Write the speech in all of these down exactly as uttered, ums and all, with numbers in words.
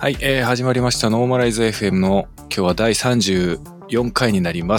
はい、えー、始まりましたノーマライズ エフエム の今日はだいさんじゅうよんかいになります。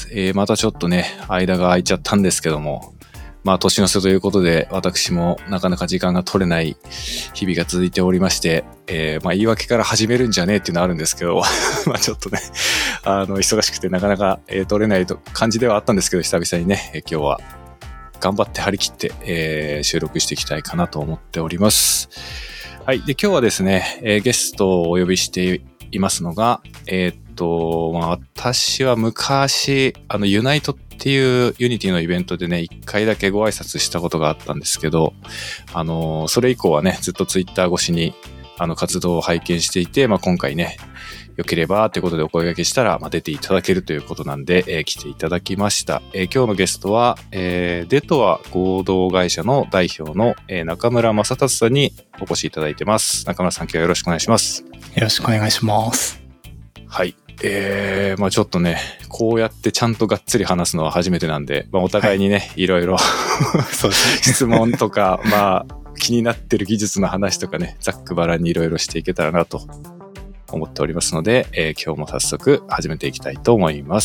えー、またちょっとね間が空いちゃったんですけども、まあ年の瀬ということで私もなかなか時間が取れない日々が続いておりまして、えー、まあ言い訳から始めるんじゃねえっていうのはあるんですけどまあちょっとねあの忙しくてなかなか、えー、取れないと感じではあったんですけど、久々にね、えー、今日は頑張って張り切って、えー、収録していきたいかなと思っております。はい。で、今日はですね、えー、ゲストをお呼びしていますのが、えー、っと、まあ、私は昔、あの、ユナイトっていうユニティのイベントでね、一回だけご挨拶したことがあったんですけど、あの、それ以降はね、ずっとツイッター越しに、あの、活動を拝見していて、まあ、今回ね、よければということでお声掛けしたら、まあ、出ていただけるということなんで、えー、来ていただきました。えー、今日のゲストは、えー、デトア合同会社の代表の、えー、中村正達さんにお越しいただいてます。中村さん、今日はよろしくお願いします。 よろしくお願いします。 はい。えー、まあちょっとね、こうやってちゃんとがっつり話すのは初めてなんで、まあお互いにね、はい、いろいろそうですね、質問とか、まあ気になってる技術の話とかね、ざっくばらんにいろいろしていけたらなと思っておりますので、えー、今日も早速始めていきたいと思います。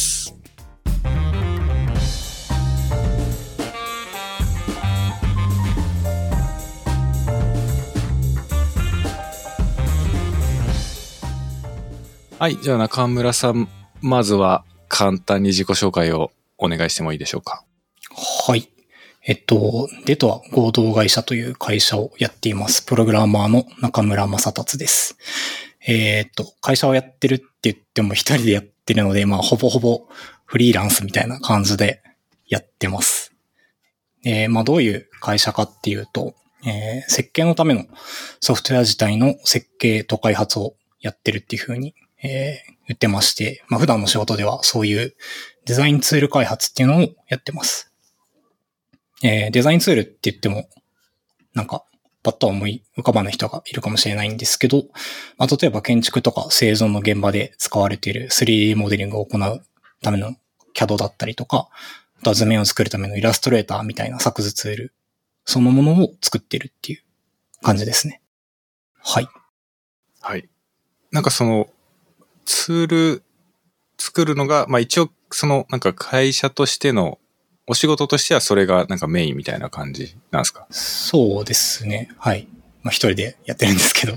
はい、じゃあ中村さん、まずは簡単に自己紹介をお願いしてもいいでしょうか。 はい。えっと、デトア合同会社という会社をやっています。プログラマーの中村正達です。えー、っと、会社をやってるって言っても一人でやってるので、まあ、ほぼほぼフリーランスみたいな感じでやってます。えー、まあ、どういう会社かっていうと、えー、設計のためのソフトウェア自体の設計と開発をやってるっていう風にえー、言ってまして、まあ普段の仕事ではそういうデザインツール開発っていうのをやってます。えー、デザインツールって言っても、なんか、パッとは思い浮かばない人がいるかもしれないんですけど、まあ例えば建築とか製造の現場で使われている スリーディー モデリングを行うための キャド だったりとか、あとは図面を作るためのイラストレーターみたいな作図ツール、そのものを作ってるっていう感じですね。はい。 はい。なんかその、ツール作るのが、まあ一応そのなんか会社としてのお仕事としてはそれがなんかメインみたいな感じなんですか？ そうですね。はい。まあ一人でやってるんですけど。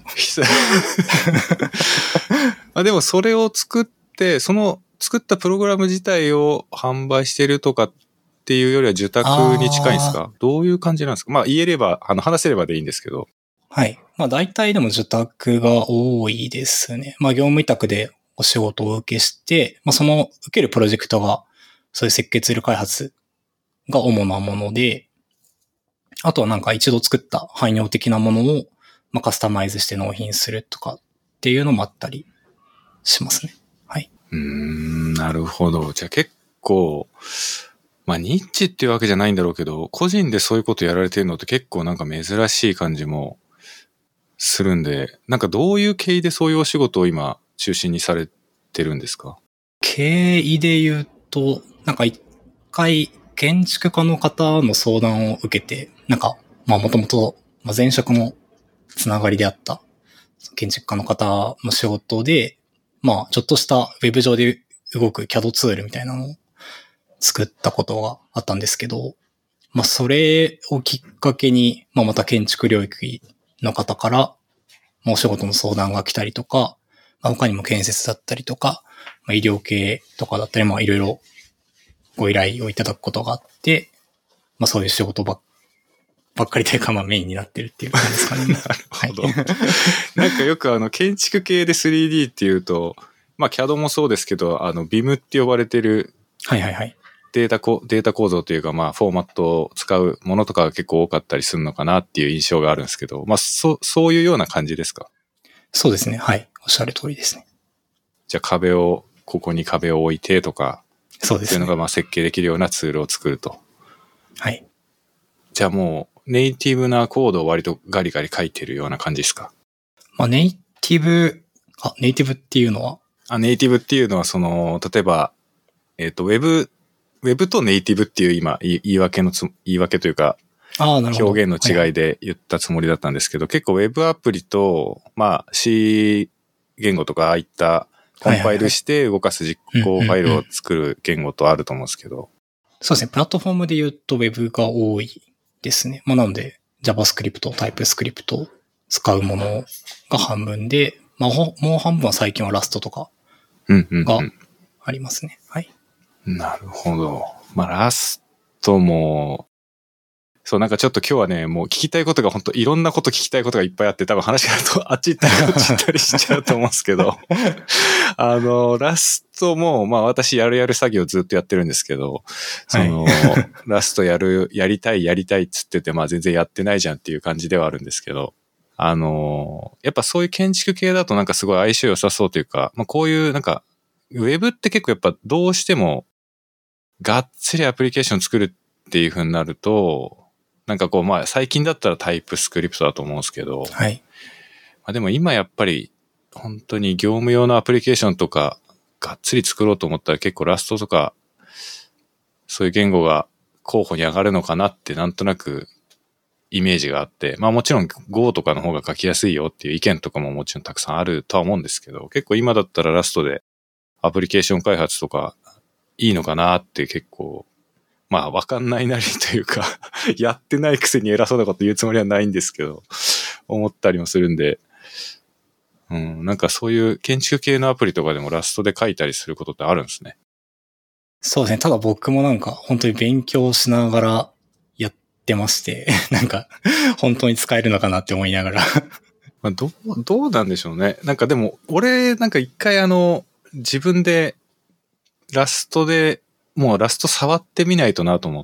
まあでもそれを作って、その作ったプログラム自体を販売してるとかっていうよりは受託に近いんですか？どういう感じなんですか？まあ言えれば、あの話せればでいいんですけど。 はい。まあ大体でも受託が多いですね。まあ業務委託でお仕事を受けして、まあその受けるプロジェクトがそういう設計ツール開発が主なもので、あとはなんか一度作った汎用的なものをまあカスタマイズして納品するとかっていうのもあったりしますね。はい。 うーん、なるほど。じゃあ結構、まあニッチっていうわけじゃないんだろうけど、個人でそういうことやられてるのって結構なんか珍しい感じもするんで、なんかどういう経緯でそういうお仕事を今中心にされてるんですか？ 経緯で言うと、なんか一回建築家の方の相談を受けて、なんか、まあもともと前職のつながりであった建築家の方の仕事で、まあちょっとしたウェブ上で動く キャド ツールみたいなのを作ったことがあったんですけど、まあそれをきっかけに、まあまた建築領域の方から、お仕事の相談が来たりとか、まあ、他にも建設だったりとか、まあ、医療系とかだったり、まあいろいろご依頼をいただくことがあって、まあそういう仕事ばっばっかりというか、まあメインになってるっていう感じですかね。 なるほど。はい、なんかよくあの建築系で スリーディー っていうと、まあ キャド もそうですけど、あの ビーエム って呼ばれてる、 はいはいはい。 データこ、データ構造というか、まあ、フォーマットを使うものとかが結構多かったりするのかなっていう印象があるんですけど、まあ、そ、そういうような感じですか？ そうですね。はい。おっしゃる通りですね。 じゃあ壁を、ここに壁を置いてとか、 そうですね。 そういうのがまあ設計できるようなツールを作ると。 はい。 じゃあもう、ネイティブなコードを割とガリガリ書いてるような感じですか？ まあ、ネイティブ、あ、ネイティブっていうのはあ、ネイティブっていうのは、その、例えば、えっと、ウェブ、ウェブとネイティブっていう今、言い訳のつ、言い訳というか、 あ、なるほど。 表現の違いで言ったつもりだったんですけど、はい、結構ウェブアプリと、まあ C、 言語とか、ああいったコンパイルして動かす実行ファイルを作る言語とあると思うんですけど。 そうですね。プラットフォームで言うと Web が多いですね。まあなので JavaScript、TypeScript を使うものが半分で、まあもう半分は最近は Rust とかがありますね。はい。 なるほど。まあ Rust も、そう、なんかちょっと今日はね、もう聞きたいことが本当いろんなこと聞きたいことがいっぱいあって、多分話があるとあっち行ったりこっち行ったりしちゃうと思うんですけど、あの、ラストも、まあ私やるやる作業ずっとやってるんですけど、その、はい、ラストやる、やりたいやりたいっつってて、まあ全然やってないじゃんっていう感じではあるんですけど、あの、やっぱそういう建築系だとなんかすごい相性良さそうというか、まあこういうなんか、ウェブって結構やっぱどうしても、がっつりアプリケーション作るっていう風になると、なんかこう、まあ最近だったらタイプスクリプトだと思うんですけど、 はい。 まあでも今やっぱり本当に業務用のアプリケーションとかがっつり作ろうと思ったら結構ラストとかそういう言語が候補に上がるのかなってなんとなくイメージがあって、まあもちろん Go とかの方が書きやすいよっていう意見とかももちろんたくさんあるとは思うんですけど、結構今だったらラストでアプリケーション開発とかいいのかなって結構まあ、わかんないなりというか、やってないくせに偉そうなこと言うつもりはないんですけど、思ったりもするんで、うん、なんかそういう建築系のアプリとかでもラストで書いたりすることってあるんですね。 そうですね。ただ僕もなんか本当に勉強しながらやってまして、なんか本当に使えるのかなって思いながら。 まあ、どう、どうなんでしょうね。なんかでも、俺なんか一回あの、自分でラストで、もうラスト触ってみないとなと思って、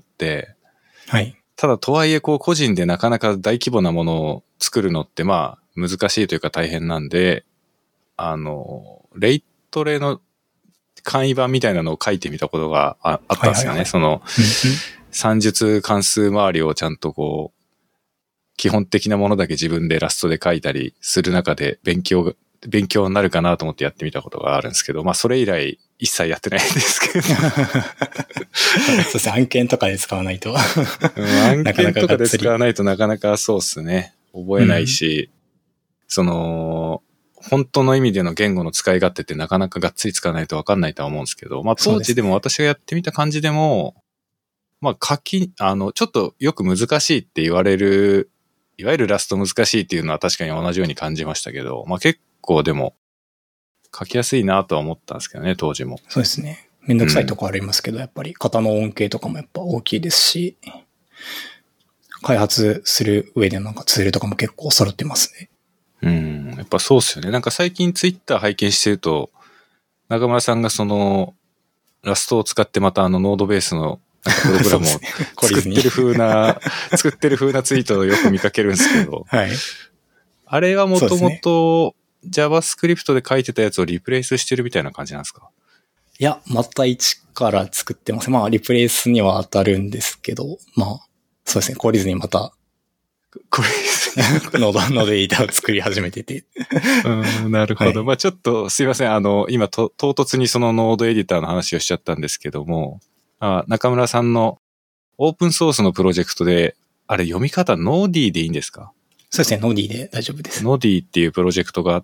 はい。 ただとはいえこう個人でなかなか大規模なものを作るのってまあ難しいというか大変なんで、あの、レイトレの簡易版みたいなのを書いてみたことが あ, あったんですよね。はいはいはい、その、算術関数周りをちゃんとこう、基本的なものだけ自分でラストで書いたりする中で勉強勉強になるかなと思ってやってみたことがあるんですけど、まあそれ以来一切やってないんですけど。 そうですね、案件とかで使わないと。 案件とかで使わないとなかなかそうですね。覚えないし、うん、その、本当の意味での言語の使い勝手ってなかなかがっつり使わないと分かんないとは思うんですけど、まあ当時でも私がやってみた感じでも、まあ書き、あの、ちょっとよく難しいって言われる、いわゆるラスト難しいっていうのは確かに同じように感じましたけど、まあ結構でも書きやすいなとは思ったんですけどね、当時も。 そうですね。めんどくさいとこありますけど、うん、やっぱり型の恩恵とかもやっぱ大きいですし、開発する上でなんかツールとかも結構揃ってますね。 うん、やっぱそうっすよね。なんか最近ツイッター拝見してると、中村さんがその、ラストを使ってまたあのノードベースのなんかプログラムを作ってる風な、作ってる風なツイートをよく見かけるんですけど、 はい。 あれはもともと JavaScript で書いてたやつをリプレイスしてるみたいな感じなんですか？ いや、また一から作ってます。まあ、リプレイスには当たるんですけど、まあ、そうですね、懲りずにまた、 これノード、ノードエディターを作り始めてて。 うん、なるほど。はい、まあちょっとすいません。あの、今と唐突にそのノードエディターの話をしちゃったんですけども、あ、中村さんのオープンソースのプロジェクトで、あれ読み方ノーディーでいいんですか？ そうですね、ノーディーで大丈夫です。 ノーディーっていうプロジェクトがあって、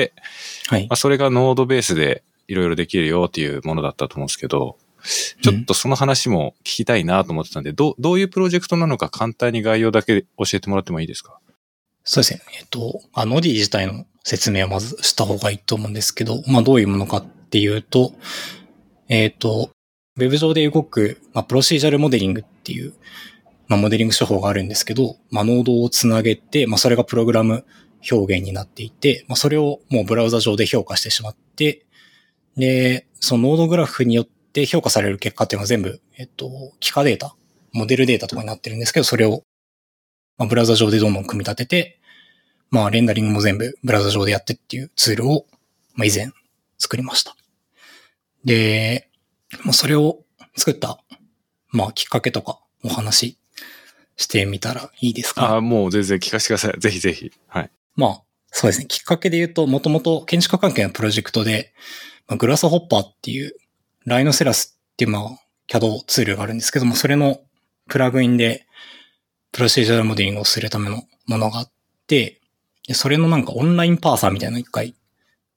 はい。 まあそれがノードベースでいろいろできるよっていうものだったと思うんですけど、ちょっとその話も聞きたいなと思ってたんで、うん、どう、どういうプロジェクトなのか簡単に概要だけ教えてもらってもいいですか？ そうですね。えっと、あ、ノーディー自体の説明をまずした方がいいと思うんですけど、まあどういうものかっていうと、えっと、ウェブ上で動く、まあ、プロシージャルモデリングっていう、まあ、モデリング手法があるんですけど、まあ、ノードをつなげて、まあ、それがプログラム表現になっていて、まあ、それをもうブラウザ上で評価してしまって、で、そのノードグラフによって評価される結果っていうのは全部、えっと、幾何データ、モデルデータとかになってるんですけど、それを、まあ、ブラウザ上でどんどん組み立てて、まあ、レンダリングも全部ブラウザ上でやってっていうツールを、まあ、以前作りました。で、もうそれを作った、まあ、きっかけとかお話してみたらいいですか、ね？ ああ、もう全然聞かせてください。ぜひぜひ。はい。 まあ、そうですね。きっかけで言うと、もともと建築関係のプロジェクトで、まあ、グラスホッパーっていう、ライノセラスっていう、まあ、キャド ツールがあるんですけども、それのプラグインで、プロシージャルモデリングをするためのものがあって、でそれのなんかオンラインパーサーみたいなのを一回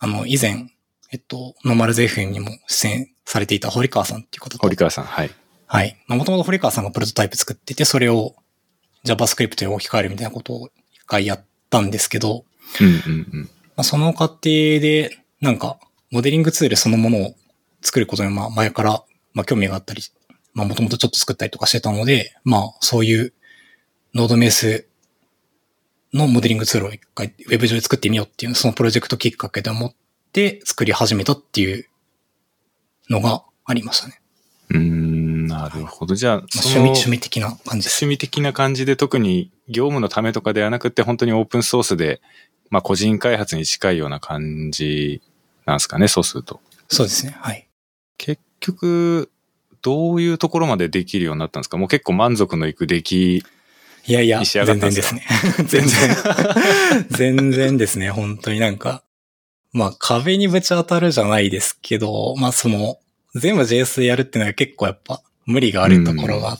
あの、以前、えっと、ノーマルズ エフエム にも出演されていた堀川さんっていう方と。 堀川さん、はい。 はい。もともと堀川さんがプロトタイプ作ってて、それを JavaScript に置き換えるみたいなことを一回やったんですけど、 うんうんうん。 まあ、その過程で、なんか、モデリングツールそのものを作ることに、まあ、前から、まあ、興味があったり、まあ、もともとちょっと作ったりとかしてたので、まあ、そういうノードベースのモデリングツールを一回ウェブ上で作ってみようっていう、そのプロジェクトきっかけで思って作り始めたっていうのがありましたね。 うーん、なるほど。じゃあ、 その趣味、趣味的な感じです。 趣味的な感じで特に業務のためとかではなくて、本当にオープンソースで、まあ個人開発に近いような感じなんですかね、そうすると。 そうですね、はい。 結局、どういうところまでできるようになったんですか？もう結構満足のいく出来いやいや、 に仕上がったんですか？ 全然ですね。全然。全然ですね、本当になんか。まあ壁にぶち当たるじゃないですけど、まあその、全部 ジェイエス でやるっていうのは結構やっぱ無理があるところがあって。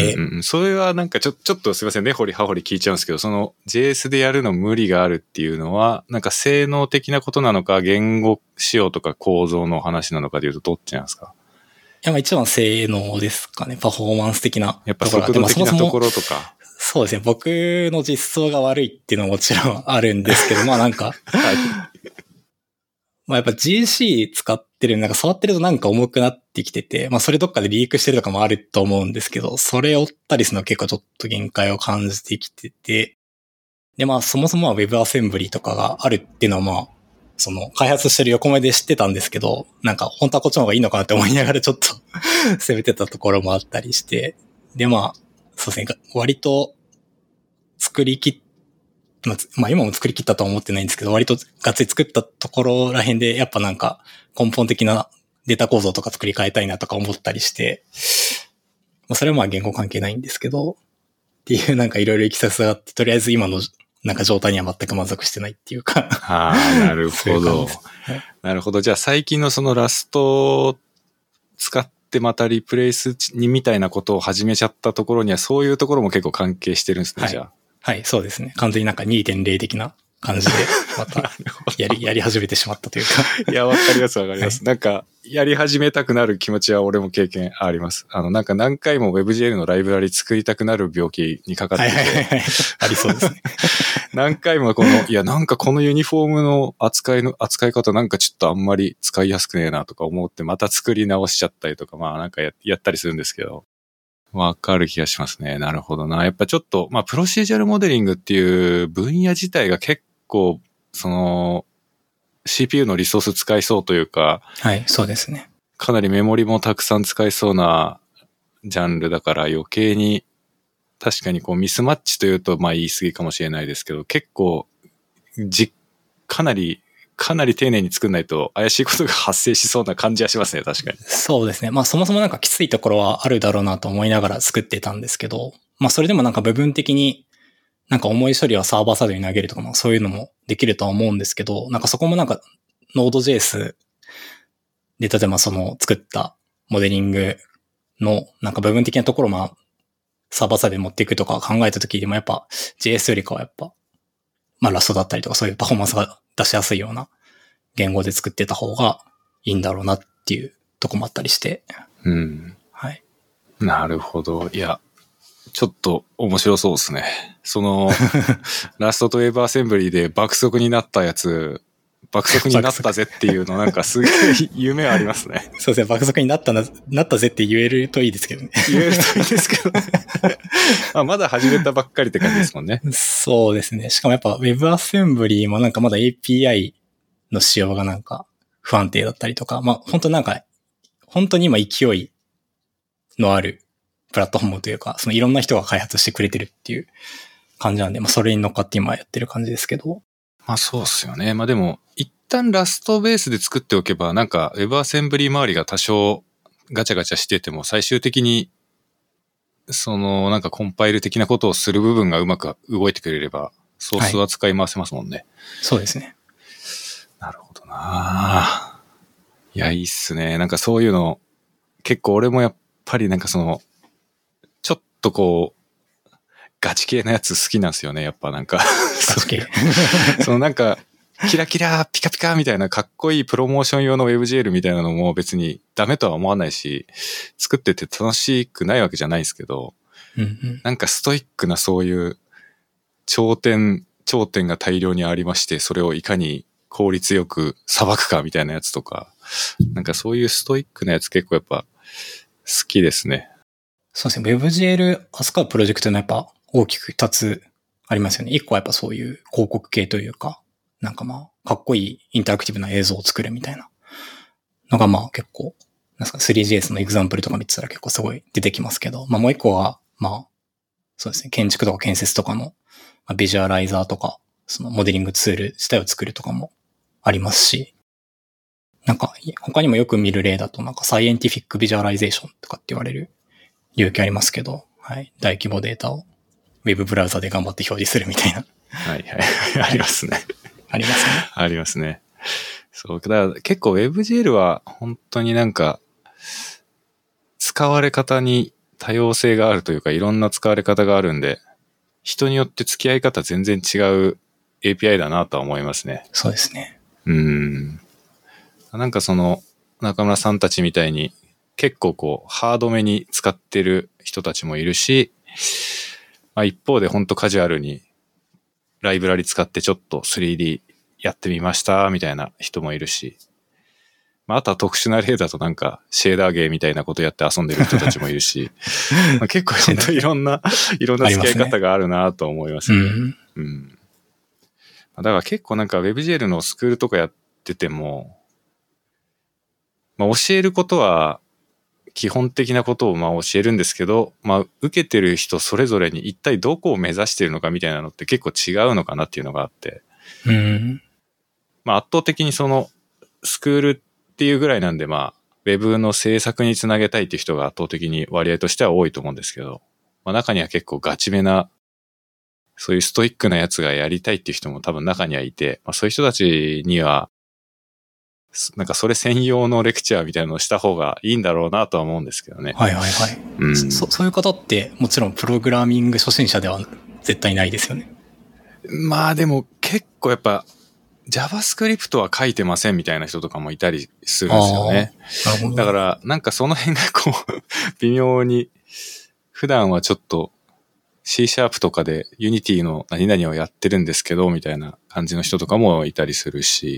うんうんうん、それはなんかちょ、ちょっとすいませんね、掘り葉掘り聞いちゃうんですけど、その ジェイエス でやるの無理があるっていうのは、なんか性能的なことなのか、言語仕様とか構造の話なのかでいうとどっちなんですか？ いや、まあ一番性能ですかね。パフォーマンス的なやっぱ速度的なところとか。 そうですね。僕の実装が悪いっていうのはもちろんあるんですけど、まあなんか、はい、まあやっぱ ジーシー 使ってる、なんか触ってるとなんか重くなってきてて、まあそれどっかでリークしてるとかもあると思うんですけど、それを追ったりするのは結構ちょっと限界を感じてきてて、でまあそもそもは WebAssembly とかがあるっていうのはまあ、その開発してる横目で知ってたんですけど、なんか本当はこっちの方がいいのかなって思いながらちょっと攻めてたところもあったりして、でまあ、そうですね、割と作り切っまあ今も作り切ったとは思ってないんですけど、割とがっつり作ったところら辺でやっぱなんか根本的なデータ構造とか作り変えたいなとか思ったりして、まあそれはまあ言語関係ないんですけど、っていうなんかいろいろいきさつがあって、とりあえず今のなんか状態には全く満足してないっていうか。 ああ、なるほど。なるほど。じゃあ最近のそのラストを使ってまたリプレイスにみたいなことを始めちゃったところにはそういうところも結構関係してるんですね、 はい、 じゃあ。 はい、そうですね。完全になんか にてんれい 的な感じで、またやり、やり始めてしまったというか。 いや、わかりますわかります。はい、なんか、やり始めたくなる気持ちは俺も経験あります。あの、なんか何回も WebGL のライブラリ作りたくなる病気にかかってて。はいはいはい。 ありそうですね。 何回もこの、いや、なんかこのユニフォームの扱いの、扱い方なんかちょっとあんまり使いやすくねえなとか思ってまた作り直しちゃったりとか、まあなんか や, やったりするんですけど。わかる気がしますね。なるほどな。やっぱちょっと、まあ、プロシージャルモデリングっていう分野自体が結構、その、シーピーユー のリソース使いそうというか、 はい、そうですね。 かなりメモリもたくさん使いそうなジャンルだから余計に、確かにこうミスマッチというと、まあ言い過ぎかもしれないですけど、結構、じ、かなり、かなり丁寧に作んないと怪しいことが発生しそうな感じはしますね、確かに。 そうですね。まあそもそもなんかきついところはあるだろうなと思いながら作ってたんですけど、まあそれでもなんか部分的になんか重い処理はサーバーサイドに投げるとかもそういうのもできるとは思うんですけど、なんかそこもなんか Node.js で例えばその作ったモデリングのなんか部分的なところをまあサーバーサイドに持っていくとか考えた時でもやっぱ ジェイエス よりかはやっぱまあラストだったりとかそういうパフォーマンスが出しやすいような言語で作ってた方がいいんだろうなっていうとこもあったりして。 うん。 はい。 なるほど。いや、ちょっと面白そうですね。その、ラストとウェブアセンブリで爆速になったやつ、爆速になったぜっていうのなんかすげえ夢ありますね。 そうですね。爆速になったな、なったぜって言えるといいですけどね。 言えるといいですけどね。あ、まだ始めたばっかりって感じですもんね。 そうですね。しかもやっぱ WebAssembly もなんかまだ エーピーアイ の仕様がなんか不安定だったりとか、まあ本当なんか、本当に今勢いのあるプラットフォームというか、そのいろんな人が開発してくれてるっていう感じなんで、まあそれに乗っかって今やってる感じですけど。 まあそうっすよね。まあでも、一旦ラストベースで作っておけば、なんか WebAssembly 周りが多少ガチャガチャしてても、最終的にそのなんかコンパイル的なことをする部分がうまく動いてくれれば、ソースは使い回せますもんね。はい、 そうですね。 なるほどな。いや、いいっすね。なんかそういうの、結構俺もやっぱりなんかその、ちょっとこう、ガチ系なやつ好きなんですよね、やっぱなんか。 ガチ系。 そのなんか、 キラキラピカピカみたいなかっこいいプロモーション用の WebGL みたいなのも別にダメとは思わないし、作ってて楽しくないわけじゃないですけど、 うんうん、 なんかストイックなそういう頂点、頂点が大量にありまして、それをいかに効率よく裁くかみたいなやつとか、なんかそういうストイックなやつ結構やっぱ好きですね。 そうですね。WebGL 扱うプロジェクトのやっぱ大きく二つありますよね。一個はやっぱそういう広告系というか、なんかまあ、かっこいいインタラクティブな映像を作るみたいなのがまあ結構、なんすか スリージェーエス のエグザンプルとか見てたら結構すごい出てきますけど、まあもう一個は、まあ、そうですね。建築とか建設とかの、まあ、ビジュアライザーとか、そのモデリングツール自体を作るとかもありますし、なんか他にもよく見る例だとなんかサイエンティフィックビジュアライゼーションとかって言われる領域ありますけど、はい。大規模データをウェブブラウザで頑張って表示するみたいな。 はいはい。ありますね。 ありますね。 ありますね。そう。だから結構 WebGL は本当になんか使われ方に多様性があるというかいろんな使われ方があるんで、人によって付き合い方全然違う エーピーアイ だなとは思いますね。 そうですね。 うん。なんかその中村さんたちみたいに結構こうハードめに使ってる人たちもいるし、まあ、一方で本当カジュアルにライブラリ使ってちょっと スリーディー やってみましたみたいな人もいるし、まあ、あとは特殊な例だとなんかシェーダーゲーみたいなことやって遊んでる人たちもいるし、まあ結構本当いろんないろんな付き合い方があるなと思いますね。うんうん、だから結構なんか WebGL のスクールとかやってても、まあ、教えることは基本的なことをまあ教えるんですけど、まあ、受けてる人それぞれに一体どこを目指してるのかみたいなのって結構違うのかなっていうのがあって、 うん、 まあ、圧倒的にそのスクールっていうぐらいなんで、まあ、ウェブの制作につなげたいっていう人が圧倒的に割合としては多いと思うんですけど、まあ、中には結構ガチめな、そういうストイックなやつがやりたいっていう人も多分中にはいて、まあ、そういう人たちには、なんかそれ専用のレクチャーみたいなのをした方がいいんだろうなとは思うんですけどね。 はいはいはい。うん、そ, そういう方ってもちろんプログラミング初心者では絶対ないですよね。 まあでも結構やっぱ JavaScript は書いてませんみたいな人とかもいたりするんですよね。なるほど。だからなんかその辺がこう微妙に普段はちょっと C シャープとかで Unity の何々をやってるんですけどみたいな感じの人とかもいたりするし、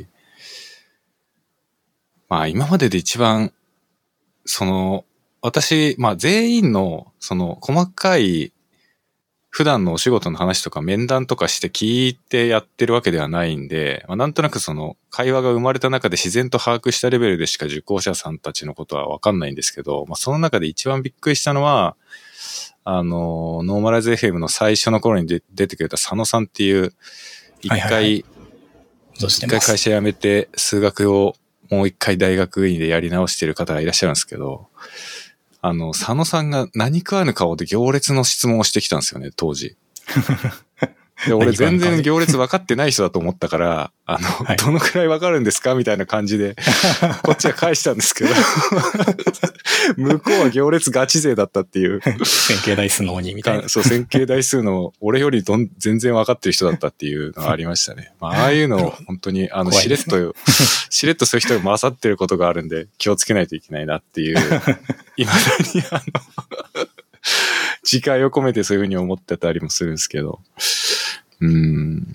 まあ今までで一番その私まあ全員のその細かい普段のお仕事の話とか面談とかして聞いてやってるわけではないんで、まあ、なんとなくその会話が生まれた中で自然と把握したレベルでしか受講者さんたちのことはわかんないんですけど、まあ、その中で一番びっくりしたのは、あの、ノーマライズ エフエム の最初の頃に出てくれた佐野さんっていう、一回、はいはいはい、一回会社辞めて数学をもう一回大学院でやり直してる方がいらっしゃるんですけど、あの、佐野さんが何食わぬ顔で行列の質問をしてきたんですよね、当時。で俺全然行列分かってない人だと思ったから、あの、はい、どのくらい分かるんですかみたいな感じで、こっちは返したんですけど、向こうは行列ガチ勢だったっていう。 線形代数の鬼みたいな。 そう、線形代数の俺よりどん全然分かってる人だったっていうのがありましたね。まあ、ああいうのを本当に、あの、しれっと、しれっとそういう人が勝ってることがあるんで、気をつけないといけないなっていう、今だにあの、自戒を込めてそういうふうに思ってたりもするんですけど。うん。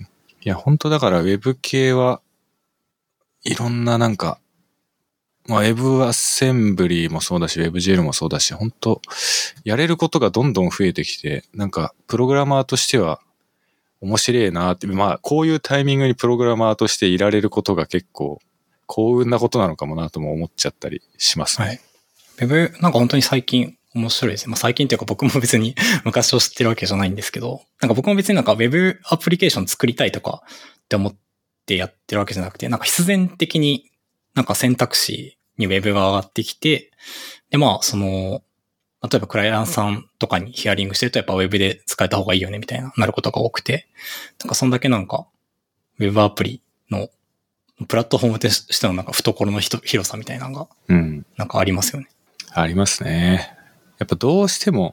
いや、本当だからウェブ系はいろんななんか、まあ、ウェブアセンブリーもそうだし、WebGL もそうだし、本当やれることがどんどん増えてきて、なんか、プログラマーとしては面白いなって、まあ、こういうタイミングにプログラマーとしていられることが結構幸運なことなのかもなとも思っちゃったりしますね。はい。 ウェブ、なんか本当に最近、面白いですね。まあ最近っていうか僕も別に昔を知ってるわけじゃないんですけど、なんか僕も別になんか Web アプリケーション作りたいとかって思ってやってるわけじゃなくて、なんか必然的になんか選択肢に Web が上がってきて、でまあその、例えばクライアントさんとかにヒアリングしてるとやっぱ Web で使えた方がいいよねみたいななることが多くて、なんかそんだけなんか Web アプリのプラットフォームとしてのなんか懐の広さみたいなのがなんかありますよね。 うん、ありますね。やっぱどうしても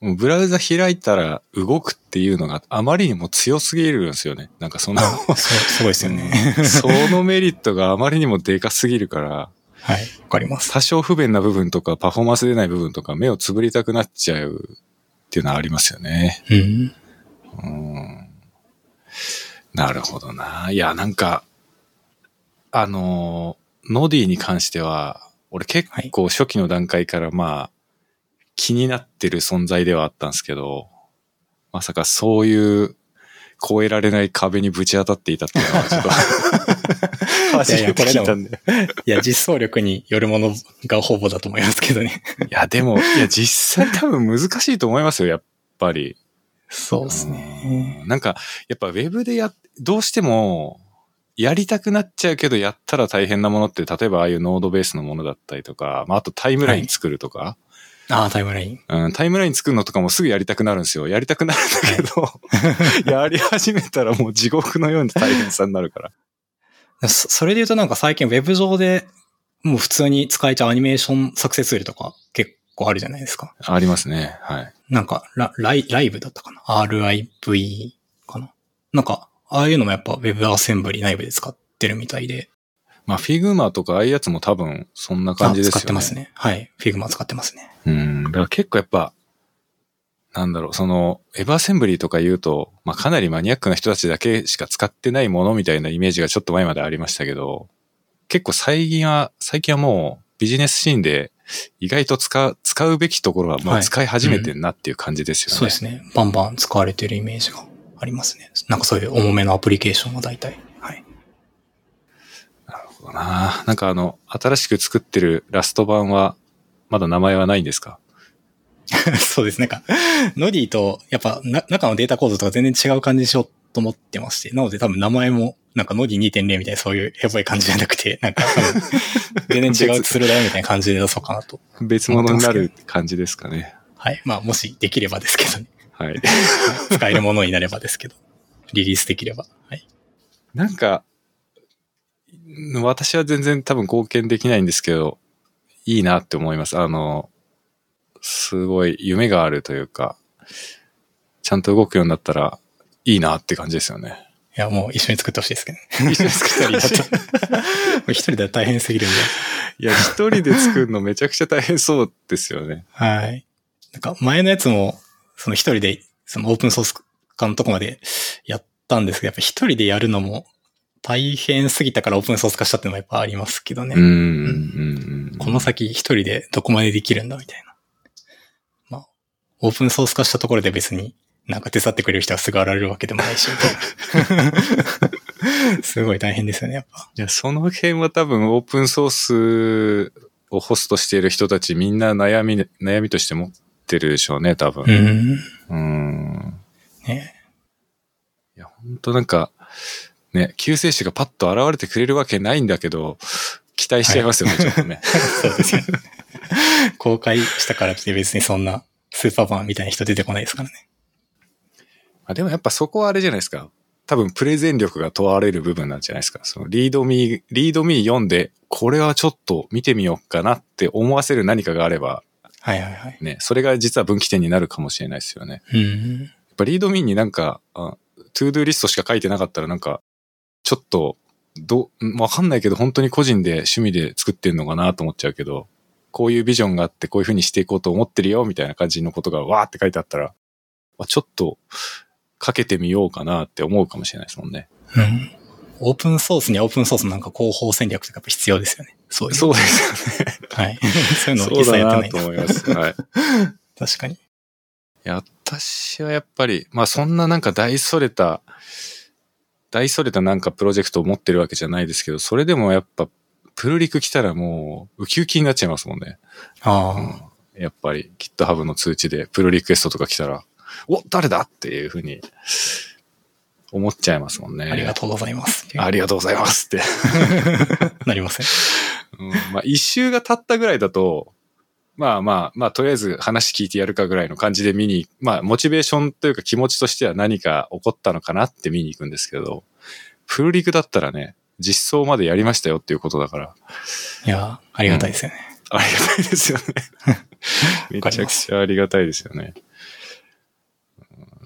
もうブラウザ開いたら動くっていうのがあまりにも強すぎるんですよね。なんかそのそう、すごいですよね。 そのメリットがあまりにもでかすぎるから、 はい、わかります。 多少不便な部分とかパフォーマンス出ない部分とか目をつぶりたくなっちゃうっていうのはありますよね。 うん。 うん、なるほどな。いや、なんか、あの、ノディに関しては、俺結構初期の段階からまあ、気になってる存在ではあったんですけど、まさかそういう越えられない壁にぶち当たっていたっていうのはちょっと初めて聞いたんで。 いや、実装力によるものがほぼだと思いますけどね。 いや、でも、いや、実際多分難しいと思いますよ、やっぱり。 そうですね。 なんか、やっぱウェブでや、どうしても、やりたくなっちゃうけど、やったら大変なものって、例えばああいうノードベースのものだったりとか、まあ、あとタイムライン作るとか。はいああ、タイムライン。 うん、タイムライン作るのとかもすぐやりたくなるんですよ。やりたくなるんだけど、はい、やり始めたらもう地獄のように大変さになるから。 そ, それで言うとなんか最近ウェブ上でもう普通に使えちゃうアニメーション作成ツールとか結構あるじゃないですか。 ありますね。はい。 なんかラ、ライ、ライブだったかな ?アールアイブイ かななんか、ああいうのもやっぱ Web アセンブリ内部で使ってるみたいで。 まあ、Figma とかああいうやつも多分そんな感じですよね。 使ってますね。はい。Figma 使ってますね。 うん。だから結構やっぱ、なんだろう、その、Web アセンブリとか言うと、まあかなりマニアックな人たちだけしか使ってないものみたいなイメージがちょっと前までありましたけど、結構最近は、最近はもうビジネスシーンで意外と使う、使うべきところはもう使い始めてんなっていう感じですよね。 はいうん、そうですね。バンバン使われてるイメージがありますね。なんかそういう重めのアプリケーションは大体。はい。 なるほどな。なんかあの、新しく作ってるラスト版は、まだ名前はないんですか？ そうです。なんか、ノディと、やっぱな、中のデータ構造とか全然違う感じにしようと思ってまして、なので多分名前も、なんかノディ にてんゼロ みたいなそういうヘボい感じじゃなくて、なんか多分、全然違うツールだよみたいな感じで出そうかなと。 別物になる感じですかね。 はい。まあ、もしできればですけどね。 はい。 使えるものになればですけど。リリースできれば。はい。 なんか、私は全然多分貢献できないんですけど、いいなって思います。あの、すごい夢があるというか、ちゃんと動くようになったらいいなって感じですよね。 いや、もう一緒に作ってほしいですけどね。 一緒に作ってほしい。 一人では大変すぎるんで。 いや、一人で作るのめちゃくちゃ大変そうですよね。 はい。なんか前のやつも、その一人で、そのオープンソース化のとこまでやったんですけど、やっぱ一人でやるのも大変すぎたからオープンソース化したっていうのはやっぱありますけどね。 うんうんうん、 この先一人でどこまでできるんだみたいな。まあ、オープンソース化したところで別になんか手伝ってくれる人はすぐ現れるわけでもないし、みたいな。すごい大変ですよね、やっぱ。 いや、その辺は多分オープンソースをホストしている人たちみんな悩み、悩みとして持ってるでしょうね、多分。 うん。うん。ね。 いや、本当なんか、ね、救世主がパッと現れてくれるわけないんだけど、期待しちゃいますよね、はい、ちょっとね。 そうですよね。公開したからって別にそんなスーパーマンみたいな人出てこないですからね。 あでもやっぱそこはあれじゃないですか。多分プレゼン力が問われる部分なんじゃないですか。そのリードミー、リードミー読んで、これはちょっと見てみようかなって思わせる何かがあれば、 はいはいはい。 ね、それが実は分岐点になるかもしれないですよね。 うん。 やっぱリードミーになんか、あトゥードゥーリストしか書いてなかったらなんか、ちょっと、ど、わかんないけど本当に個人で趣味で作ってんのかなと思っちゃうけど、こういうビジョンがあってこういう風にしていこうと思ってるよみたいな感じのことがわーって書いてあったら、ちょっとかけてみようかなって思うかもしれないですもんね。 うん。オープンソースにはオープンソースのなんか広報戦略とかやっぱ必要ですよね。そういう。 そうですよね。 はい。そういうのを一切やってないそうだなと思います。はい。 確かに。いや、私はやっぱり、まあそんななんか大それた、大それたなんかプロジェクトを持ってるわけじゃないですけど、それでもやっぱプルリク来たらもうウキウキになっちゃいますもんね。 ああ、 うん。やっぱり GitHub の通知でプルリクエストとか来たら、お、誰だっていうふうに思っちゃいますもんね。 ありがとうございます。 ありがとうございますって。 なりません。 うん、まあ一周が経ったぐらいだと、まあまあまあとりあえず話聞いてやるかぐらいの感じで見に、まあモチベーションというか気持ちとしては何か起こったのかなって見に行くんですけど、プルリクだったらね、実装までやりましたよっていうことだから。 いや、ありがたいですよね。 うん、ありがたいですよね。めちゃくちゃありがたいですよね。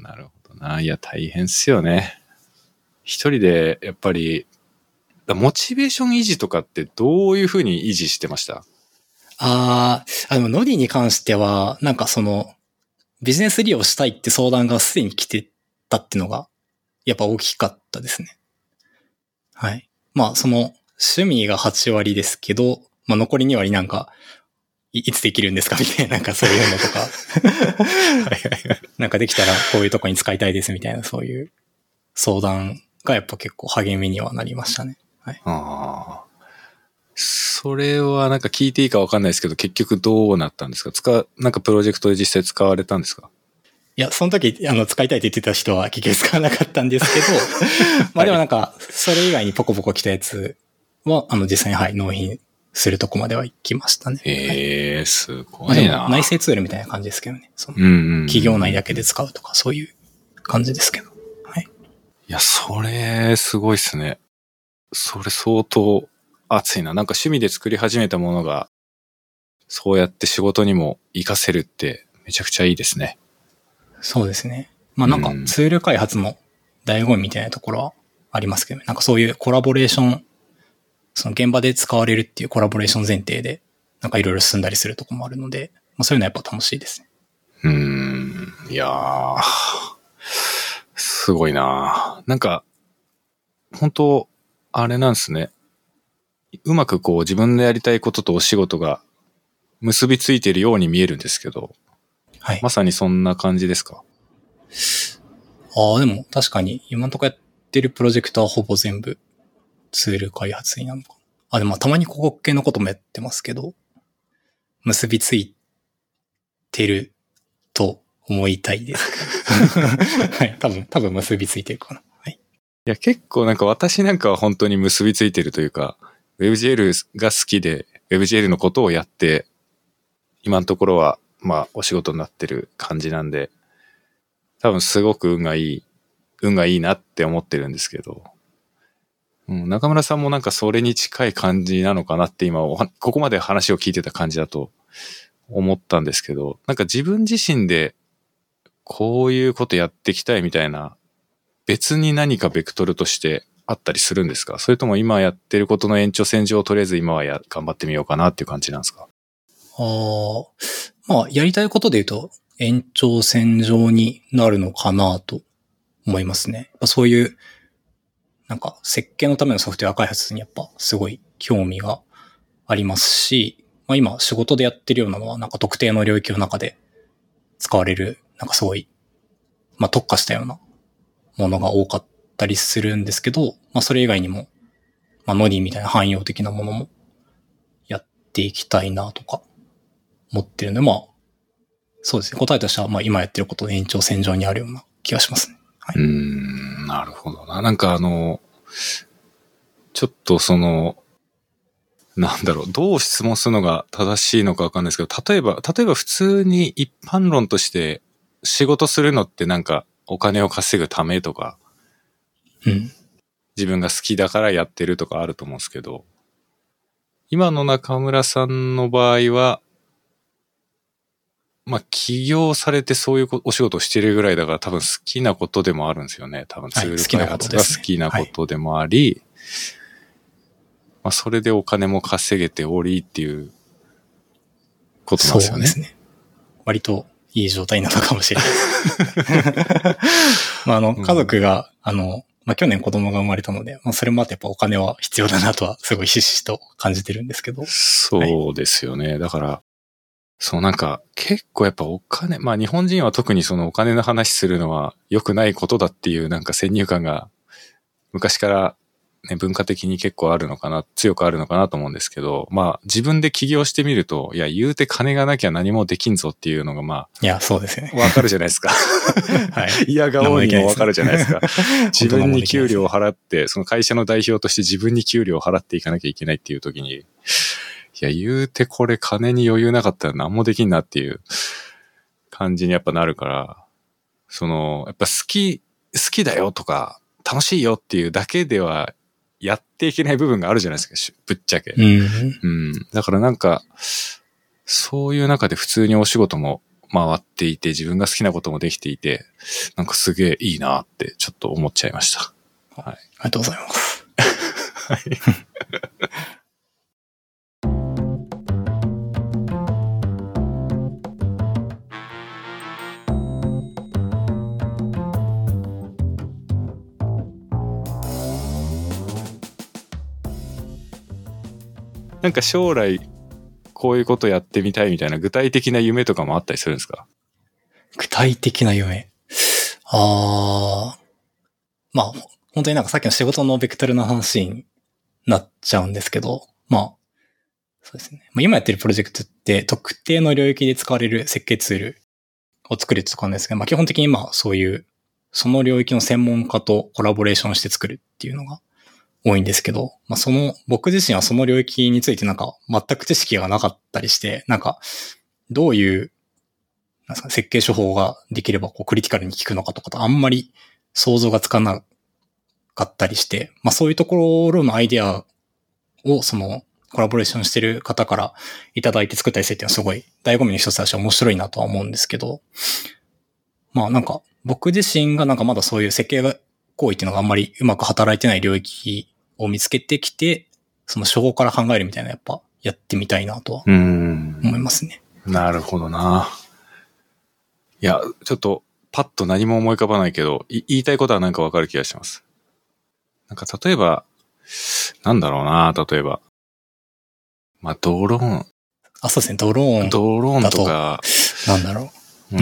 なるほどな。いや、大変っすよね。一人で、やっぱり、モチベーション維持とかってどういうふうに維持してました？ ああ、でもノディに関しては、なんかその、ビジネス利用したいって相談がすでに来てたっていうのが、やっぱ大きかったですね。はい。まあ、その、趣味がはち割ですけど、まあ残りに割なんか、い, いつできるんですかみたいな、なんかそういうのとか。はいはいはい。なんかできたらこういうとこに使いたいですみたいな、そういう相談がやっぱ結構励みにはなりましたね。はい。 ああ。それはなんか聞いていいかわかんないですけど、結局どうなったんですか？使う、なんかプロジェクトで実際使われたんですか？ いや、その時、あの、使いたいって言ってた人は結局使わなかったんですけど、まあでもなんか、それ以外にポコポコ来たやつは、あの、実際に、はい、納品するとこまでは行きましたね。 へえ、 はい、 すごいな。 まあ、内製ツールみたいな感じですけどね。そのうんうんうん、 企業内だけで使うとか、そういう感じですけど。はい。 いや、それ、すごいっすね。それ相当熱いな。なんか趣味で作り始めたものが、そうやって仕事にも活かせるって、めちゃくちゃいいですね。 そうですね。まあなんかツール開発の醍醐味みたいなところはありますけど、ね、なんかそういうコラボレーション、その現場で使われるっていうコラボレーション前提で、なんかいろいろ進んだりするところもあるので、まあそういうのはやっぱ楽しいですね。 うーん。いやー、すごいな。なんか、本当あれなんですね。うまくこう自分でやりたいこととお仕事が結びついているように見えるんですけど、 はい。 まさにそんな感じですか？ ああ、でも確かに今のところやってるプロジェクトはほぼ全部ツール開発になるのかな。あ、でもたまに広告系のこともやってますけど、結びついてると思いたいです。はい。多分、多分結びついてるかな。はい。いや、結構なんか私なんかは本当に結びついてるというか、WebGL が好きで WebGL のことをやって、今のところはまあお仕事になってる感じなんで、多分すごく運がいい、運がいいなって思ってるんですけど、うん、中村さんもなんかそれに近い感じなのかなって今、ここまで話を聞いてた感じだと思ったんですけど、なんか自分自身でこういうことやっていきたいみたいな、別に何かベクトルとしてあったりするんですか？それとも今やってることの延長線上をとりあえず今はや頑張ってみようかなっていう感じなんですか？ ああ、まあ、やりたいことで言うと、延長線上になるのかなと思いますね。そういう、なんか、設計のためのソフトウェア開発にやっぱすごい興味がありますし、まあ今仕事でやってるようなのは、なんか特定の領域の中で使われる、なんかすごい、まあ特化したようなものが多かったりするんですけど、まあそれ以外にも、まあノディみたいな汎用的なものもやっていきたいなとか思ってるんで、まあ、そうですね。答えとしては、まあ今やってることの延長線上にあるような気がしますね。はい、 うーん、なるほどな。なんかあの、ちょっとその、なんだろう、どう質問するのが正しいのかわかんないですけど、例えば、例えば普通に一般論として仕事するのってなんかお金を稼ぐためとか、 うん、 自分が好きだからやってるとかあると思うんですけど、今の中村さんの場合は、まあ起業されてそういうお仕事をしてるぐらいだから多分好きなことでもあるんですよね。多分ツール開発が好きなことでもあり、はい、まあそれでお金も稼げておりっていうことなんですよね。 そうですね。割といい状態なのかもしれないです。まああの、家族が、うん、あの、まあ去年子供が生まれたので、まあそれもあってやっぱお金は必要だなとはすごいひしひしと感じてるんですけど。 そうですよね。はい、だから、そうなんか結構やっぱお金、まあ日本人は特にそのお金の話するのは良くないことだっていうなんか先入観が昔からね、文化的に結構あるのかな、強くあるのかなと思うんですけど、まあ自分で起業してみると、いや言うて金がなきゃ何もできんぞっていうのがまあ、 いや、そうですよね。 わかるじゃないですか。はい。いやがおうにもわかるじゃないですか。自分に給料を払って、その会社の代表として自分に給料を払っていかなきゃいけないっていう時に、いや言うてこれ金に余裕なかったら何もできんなっていう感じにやっぱなるから、その、やっぱ好き、好きだよとか、楽しいよっていうだけでは、やっていけない部分があるじゃないですか、ぶっちゃけ。 うん。 うん。だからなんか、そういう中で普通にお仕事も回っていて、自分が好きなこともできていて、なんかすげえいいなってちょっと思っちゃいました。 はい。ありがとうございます。 はい。なんか将来こういうことやってみたいみたいな具体的な夢とかもあったりするんですか？ 具体的な夢。ああ、まあ、本当になんかさっきの仕事のベクトルの話になっちゃうんですけど、まあ、そうですね。まあ、今やってるプロジェクトって特定の領域で使われる設計ツールを作るってとこなんですけど、まあ基本的にまあそういう、その領域の専門家とコラボレーションして作るっていうのが多いんですけど、まあその、僕自身はその領域についてなんか全く知識がなかったりして、なんかどういう、なんですか、設計手法ができればこうクリティカルに効くのかとかとあんまり想像がつかなかったりして、まあそういうところのアイデアをそのコラボレーションしてる方からいただいて作ったりするっていうのはすごい醍醐味の一つだし面白いなとは思うんですけど、まあなんか僕自身がなんかまだそういう設計行為っていうのがあんまりうまく働いてない領域を見つけてきて、その手法から考えるみたいなやっぱやってみたいなとは思いますね。 なるほどな。いや、ちょっとパッと何も思い浮かばないけど、い言いたいことはなんかわかる気がします。なんか例えば、なんだろうな、例えば。まあドローン。 あ、そうですね、ドローン。 ドローンとか。 なんだろう。うん。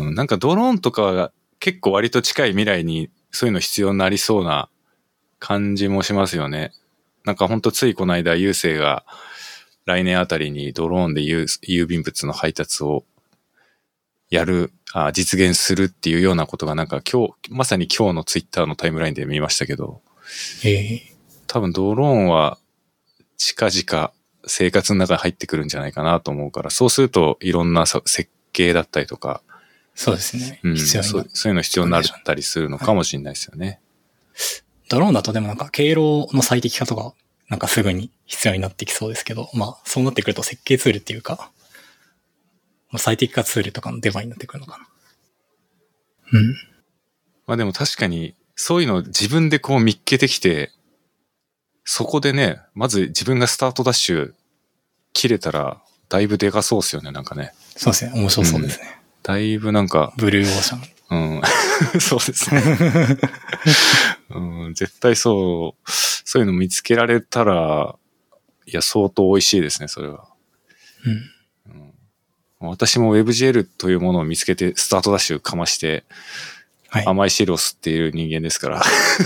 なんかドローンとかは結構割と近い未来にそういうの必要になりそうな感じもしますよね。なんかほんとついこの間、郵政が来年あたりにドローンで郵便物の配達をやる、あ、実現するっていうようなことがなんか今日、まさに今日のツイッターのタイムラインで見ましたけど、 えー、 多分ドローンは近々生活の中に入ってくるんじゃないかなと思うから、そうするといろんな設計だったりとか、 そうですね。 うん、 必要になる。 そう、そういうの必要になったりするのかもしれないですよね。はい、 ドローンだとでもなんか経路の最適化とか、なんかすぐに必要になってきそうですけど、まあそうなってくると設計ツールっていうか、最適化ツールとかの出番になってくるのかな。うん。 まあでも確かに、そういうのを自分でこう見っけてきて、そこでね、まず自分がスタートダッシュ切れたら、だいぶでかそうですよね、なんかね。 そうですね、面白そうですね。 うん、だいぶなんか。 ブルーオーシャン。うん。そうですね、うん。絶対そう、そういうの見つけられたら、いや、相当美味しいですね、それは。 うんうん、私も WebGL というものを見つけて、スタートダッシュかまして、はい、甘い汁を吸っている人間ですから。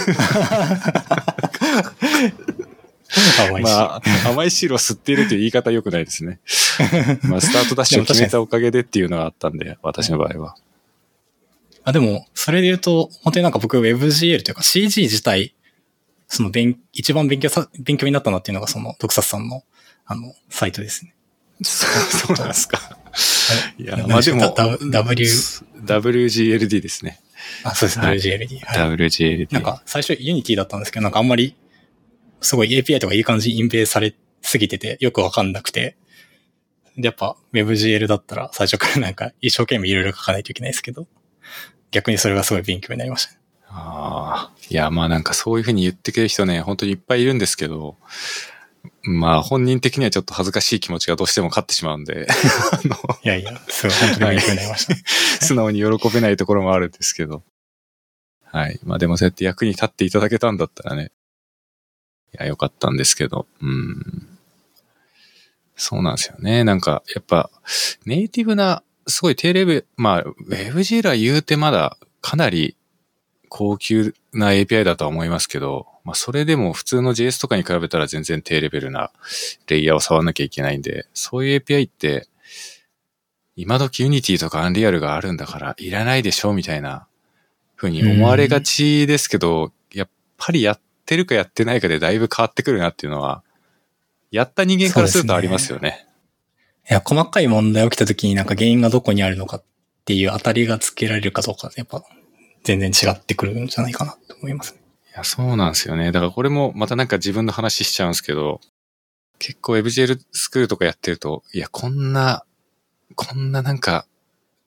甘い汁。 まあ、甘い汁を吸っているという言い方は良くないですね。まあ、スタートダッシュを決めたおかげでっていうのがあったんで、私の場合は。 あ、でも、それで言うと、本当になんか僕 WebGL というか シージー 自体、その勉、一番勉強さ、勉強になったなっていうのがその、ドクサスさんの、あの、サイトですね。 そうなんですか。いや、まあでも、 W、 ダブリュージーエルディー ですね。 あ、そうです、ダブリュージーエルディー。 はい、ダブリュージーエルディー。 なんか、最初 Unity だったんですけど、なんかあんまり、すごい エーピーアイ とかいい感じにインベースされすぎてて、よくわかんなくて。で、やっぱ WebGL だったら最初からなんか一生懸命いろいろ書かないといけないですけど、逆にそれがすごい勉強になりましたね。 ああ。いや、まあなんかそういうふうに言ってくれる人ね、本当にいっぱいいるんですけど、まあ本人的にはちょっと恥ずかしい気持ちがどうしても勝ってしまうんで。 あのいやいや、すごい本当に勉強になりました。はい、 素直に喜べないところもあるんですけど。はい。まあでもそうやって役に立っていただけたんだったらね、いや、よかったんですけど。うん。そうなんですよね。なんか、やっぱ、ネイティブな、すごい低レベル、まあ、WebGL は言うてまだかなり高級な エーピーアイ だとは思いますけど、まあそれでも普通の ジェイエス とかに比べたら全然低レベルなレイヤーを触らなきゃいけないんで、そういう エーピーアイ って、今時 Unity とか Unreal があるんだからいらないでしょみたいな風に思われがちですけど、やっぱりやってるかやってないかでだいぶ変わってくるなっていうのは、やった人間からするとありますよね。 いや、細かい問題起きた時になんか原因がどこにあるのかっていう当たりがつけられるかどうか、やっぱ全然違ってくるんじゃないかなと思いますね。 いや、そうなんですよね。だからこれもまたなんか自分の話しちゃうんですけど、結構 WebGL スクールとかやってると、いや、こんな、こんななんか、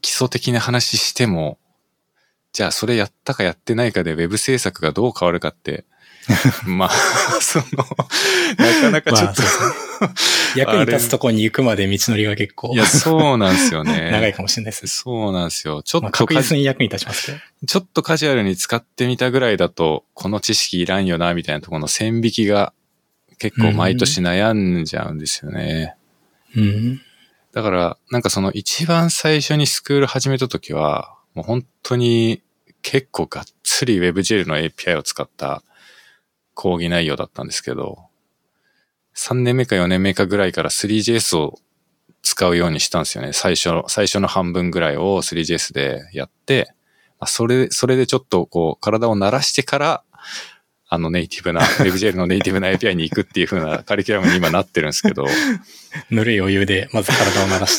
基礎的な話しても、じゃあそれやったかやってないかでウェブ制作がどう変わるかって、まあ、その、なかなかちょっと、 まあ、役に立つところに行くまで道のりが結構。 いや、そうなんですよね。 長いかもしれないです。 そうなんですよ。ちょっと、まあ、 確実に役に立ちますね。 ちょっとカジュアルに使ってみたぐらいだと、この知識いらんよな、みたいなところの線引きが結構毎年悩んじゃうんですよね。 うん。 だから、なんかその一番最初にスクール始めたときは、もう本当に結構がっつり WebGL の エーピーアイ を使った講義内容だったんですけど、さんねんめかよねんめかぐらいから スリージェイエス を使うようにしたんですよね。最初の、最初の半分ぐらいを スリージェイエス でやって、それ、それでちょっとこう体を慣らしてから、あのネイティブな、WebGL のネイティブな エーピーアイ に行くっていう風なカリキュラムに今なってるんですけど。 ぬるいお湯でまず体を慣らして、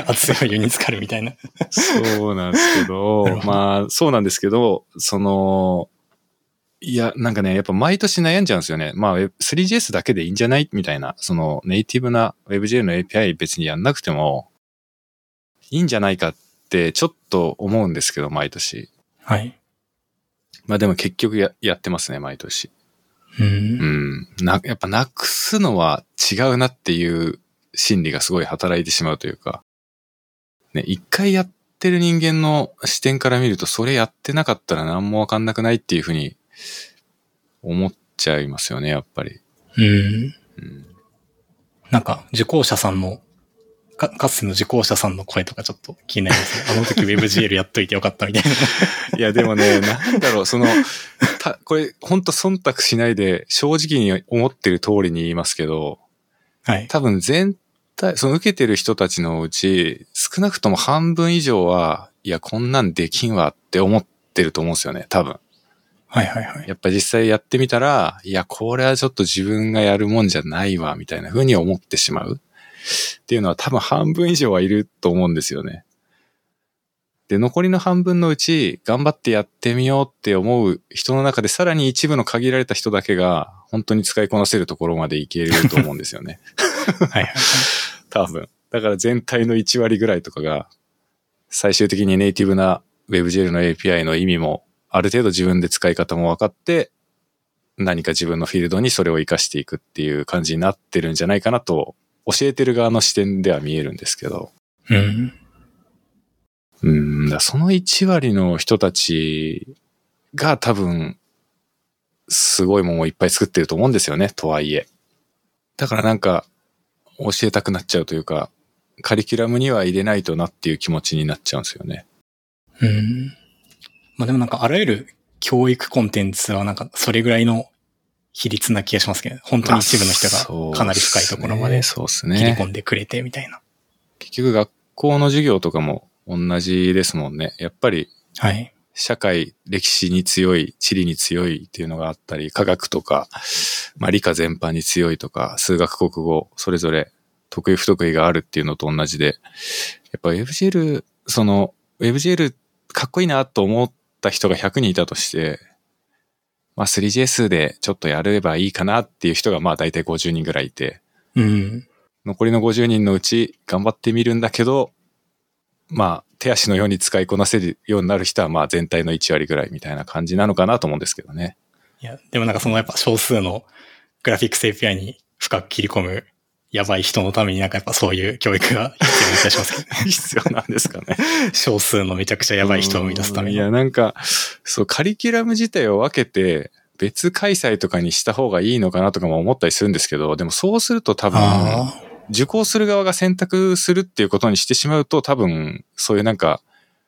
熱いお湯に浸かるみたいな。 そうなんですけど、まあそうなんですけど、その、いや、なんかね、やっぱ毎年悩んじゃうんですよね。まあ スリージェイエス だけでいいんじゃないみたいな、そのネイティブな WebGL の エーピーアイ 別にやんなくてもいいんじゃないかってちょっと思うんですけど、毎年。 はい。 まあでも結局 や, やってますね、毎年。 うん。 うん。な、やっぱなくすのは違うなっていう心理がすごい働いてしまうというか。ね、一回やってる人間の視点から見ると、それやってなかったら何もわかんなくないっていうふうに思っちゃいますよね、やっぱり。 うん。 うん、なんか、受講者さんの、か、かつての受講者さんの声とかちょっと気になりますね。あの時 WebGL やっといてよかったみたいな。 いや、でもね、なんだろう、その、た、これ、ほんと忖度しないで、正直に思ってる通りに言いますけど、 はい。 多分全体、その受けてる人たちのうち、少なくとも半分以上は、いや、こんなんできんわって思ってると思うんですよね、多分。 はいはいはい。 やっぱ実際やってみたら、いや、これはちょっと自分がやるもんじゃないわ、みたいな風に思ってしまう。っていうのは多分半分以上はいると思うんですよね。で、残りの半分のうち、頑張ってやってみようって思う人の中で、さらに一部の限られた人だけが、本当に使いこなせるところまでいけると思うんですよね。 はいはいはい。 多分。だから全体のいち割ぐらいとかが、最終的にネイティブな WebGL の エーピーアイ の意味も、ある程度自分で使い方も分かって、何か自分のフィールドにそれを活かしていくっていう感じになってるんじゃないかなと、教えてる側の視点では見えるんですけど。 うん。 うん、だそのいち割の人たちが多分、すごいものをいっぱい作ってると思うんですよね、とはいえ。だからなんか、教えたくなっちゃうというか、カリキュラムには入れないとなっていう気持ちになっちゃうんですよね。 うん。まあでもなんかあらゆる教育コンテンツはなんかそれぐらいの比率な気がしますけど、本当に一部の人がかなり深いところまで切り込んでくれてみたいな。 結局学校の授業とかも同じですもんね。やっぱり、 はい。 社会、歴史に強い、地理に強いっていうのがあったり、科学とか、まあ理科全般に強いとか、数学国語、それぞれ得意不得意があるっていうのと同じで、やっぱ WebGL、その、WebGL かっこいいなと思った人がひゃくにんいたとして、まあ スリージェイエス でちょっとやればいいかなっていう人がまあ大体ごじゅうにんぐらいいて、 うん、 残りのごじゅうにんのうち頑張ってみるんだけど、まあ手足のように使いこなせるようになる人はまあ全体のいち割ぐらいみたいな感じなのかなと思うんですけどね。 いや、でもなんかそのやっぱ少数のグラフィックス エーピーアイ に深く切り込むやばい人のためになんかやっぱそういう教育が必要な気がしますけどね。 必要なんですかね。 少数のめちゃくちゃやばい人を生み出すために。 いやなんか、そうカリキュラム自体を分けて別開催とかにした方がいいのかなとかも思ったりするんですけど、でもそうすると多分、受講する側が選択するっていうことにしてしまうと多分、そういうなんか、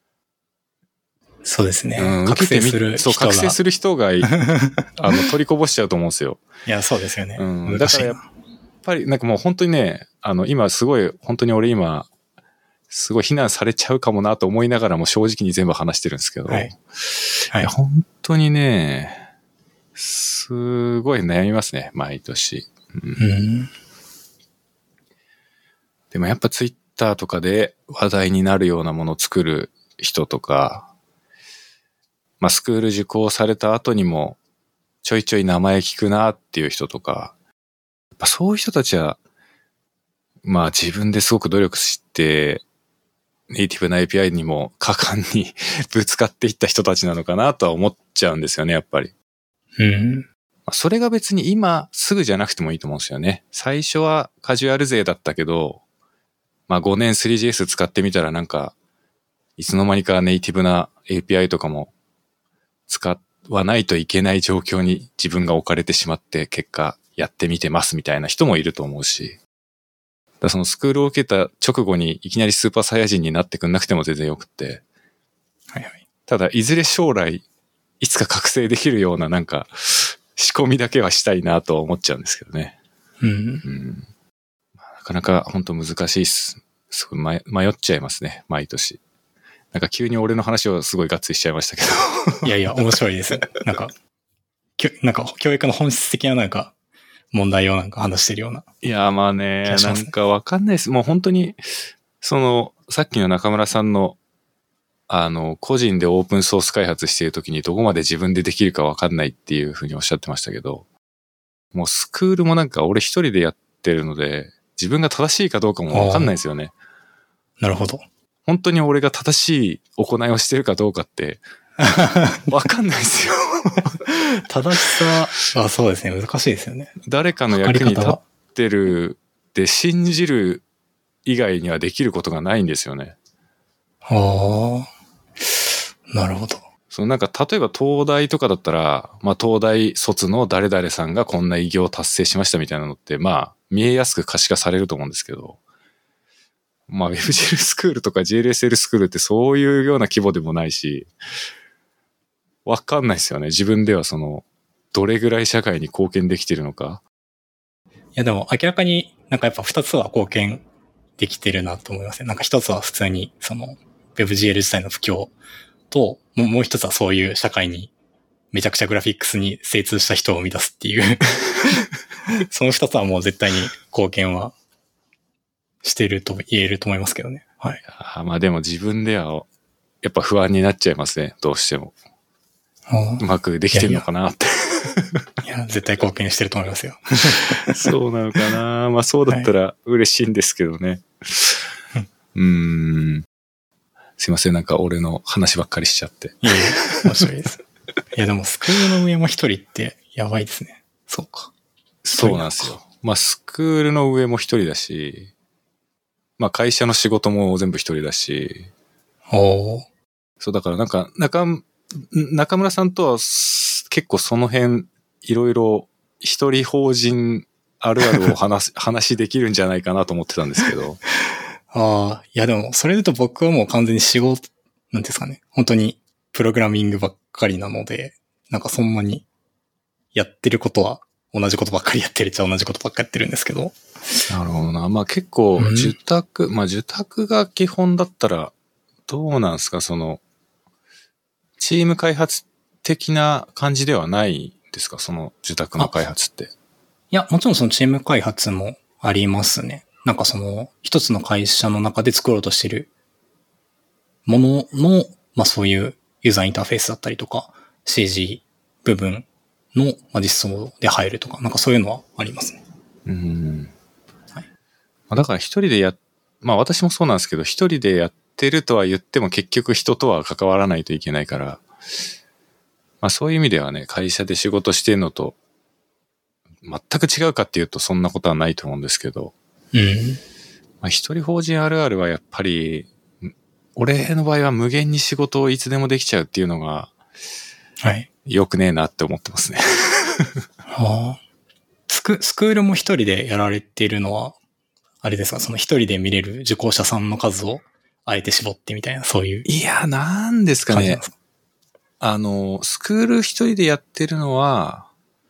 そうですね。 うん、覚醒する人が。そう、覚醒する人が、あの、取りこぼしちゃうと思うんですよ。 いや、そうですよね。 うん。だからやっぱり、なんかもう本当にね、あの、今すごい、本当に俺今、すごい非難されちゃうかもなと思いながらも正直に全部話してるんですけど、はい。はい、いや本当にね、すごい悩みますね、毎年。うん。うん、でもやっぱツイッターとかで話題になるようなものを作る人とか、まあ、スクール受講された後にもちょいちょい名前聞くなっていう人とか、やっぱそういう人たちは、まあ自分ですごく努力してネイティブな エーピーアイ にも果敢にぶつかっていった人たちなのかなとは思っちゃうんですよね、やっぱり。 うん。 それが別に今すぐじゃなくてもいいと思うんですよね。最初はカジュアル勢だったけど、まあごねん スリージーエス 使ってみたらなんか、いつの間にかネイティブな エーピーアイ とかも使わないといけない状況に自分が置かれてしまって結果やってみてますみたいな人もいると思うし。だそのスクールを受けた直後にいきなりスーパーサイヤ人になってくんなくても全然よくって。 はいはい。ただいずれ将来いつか覚醒できるようななんか仕込みだけはしたいなと思っちゃうんですけどね。 うん。 うん、なかなか本当難しいっす。すごい迷、迷っちゃいますね、毎年。なんか急に俺の話をすごいガッツリしちゃいましたけど。 いやいや、面白いです。なんか、きょなんか教育の本質的ななんか問題をなんか話してるような。 いや、まあね、なんかわかんないです。もう本当に、その、さっきの中村さんの、あの、個人でオープンソース開発しているときにどこまで自分でできるかわかんないっていうふうにおっしゃってましたけど、もうスクールもなんか俺一人でやってるので、自分が正しいかどうかもわかんないですよね。 なるほど。 本当に俺が正しい行いをしてるかどうかって、わかんないですよ。 正しさはそうですね、難しいですよね。 誰かの役に立ってるって信じる以外にはできることがないんですよね。 はあ、なるほど。 そのなんか例えば東大とかだったら、まあ東大卒の誰々さんがこんな偉業を達成しましたみたいなのってまあ見えやすく可視化されると思うんですけど、まあ WebGL スクールとか ジェイエルエスエル スクールってそういうような規模でもないし、わかんないですよね。自分ではそのどれぐらい社会に貢献できてるのか。 いやでも明らかになんかやっぱ二つは貢献できてるなと思いますね。なんか一つは普通にその WebGL 自体の普及と、もう一つはそういう社会にめちゃくちゃグラフィックスに精通した人を生み出すっていうその二つはもう絶対に貢献はしてると言えると思いますけどね。はい。 あまあでも自分ではやっぱ不安になっちゃいますね。どうしても。うまくできてるのかなって。 いやいや、絶対貢献してると思いますよ。 そうなのかな。まあそうだったら嬉しいんですけどね。はい、うーん。すいません、なんか俺の話ばっかりしちゃって。 いやいや、面白いです。いやでもスクールの上も一人ってやばいですね。そうか。 そうなんですよ。まあスクールの上も一人だし、まあ会社の仕事も全部一人だし。 おー。 そうだからなんか中、中村さんとは結構その辺いろいろ一人法人あるあるを話話できるんじゃないかなと思ってたんですけど。 ああ、いやでも、それで言うと僕はもう完全に仕事、なんですかね。本当にプログラミングばっかりなので、なんかそんなにやってることは同じことばっかりやってるっちゃ同じことばっかりやってるんですけど。 なるほどな。まあ結構、受託、うん、まあ受託が基本だったら、どうなんですか、その、チーム開発的な感じではないですか、その受託の開発って。 いや、もちろんそのチーム開発もありますね。なんかその、一つの会社の中で作ろうとしてるものの、まあそういうユーザーインターフェースだったりとか、シージー 部分の実装で入るとか、なんかそういうのはありますね。 うん。はい。だから一人でや、まあ私もそうなんですけど、一人でやってるとは言っても結局人とは関わらないといけないから、まあそういう意味ではね、会社で仕事してるのと全く違うかっていうとそんなことはないと思うんですけど、 うん。 まあ、一人法人あるあるはやっぱり、俺の場合は無限に仕事をいつでもできちゃうっていうのが、 はい。 よくねえなって思ってますね。 はあ。スク、スクールも一人でやられているのは、あれですか、その一人で見れる受講者さんの数をあえて絞ってみたいな、そういう。 いや、なんですかね。あの、スクール一人でやってるのは、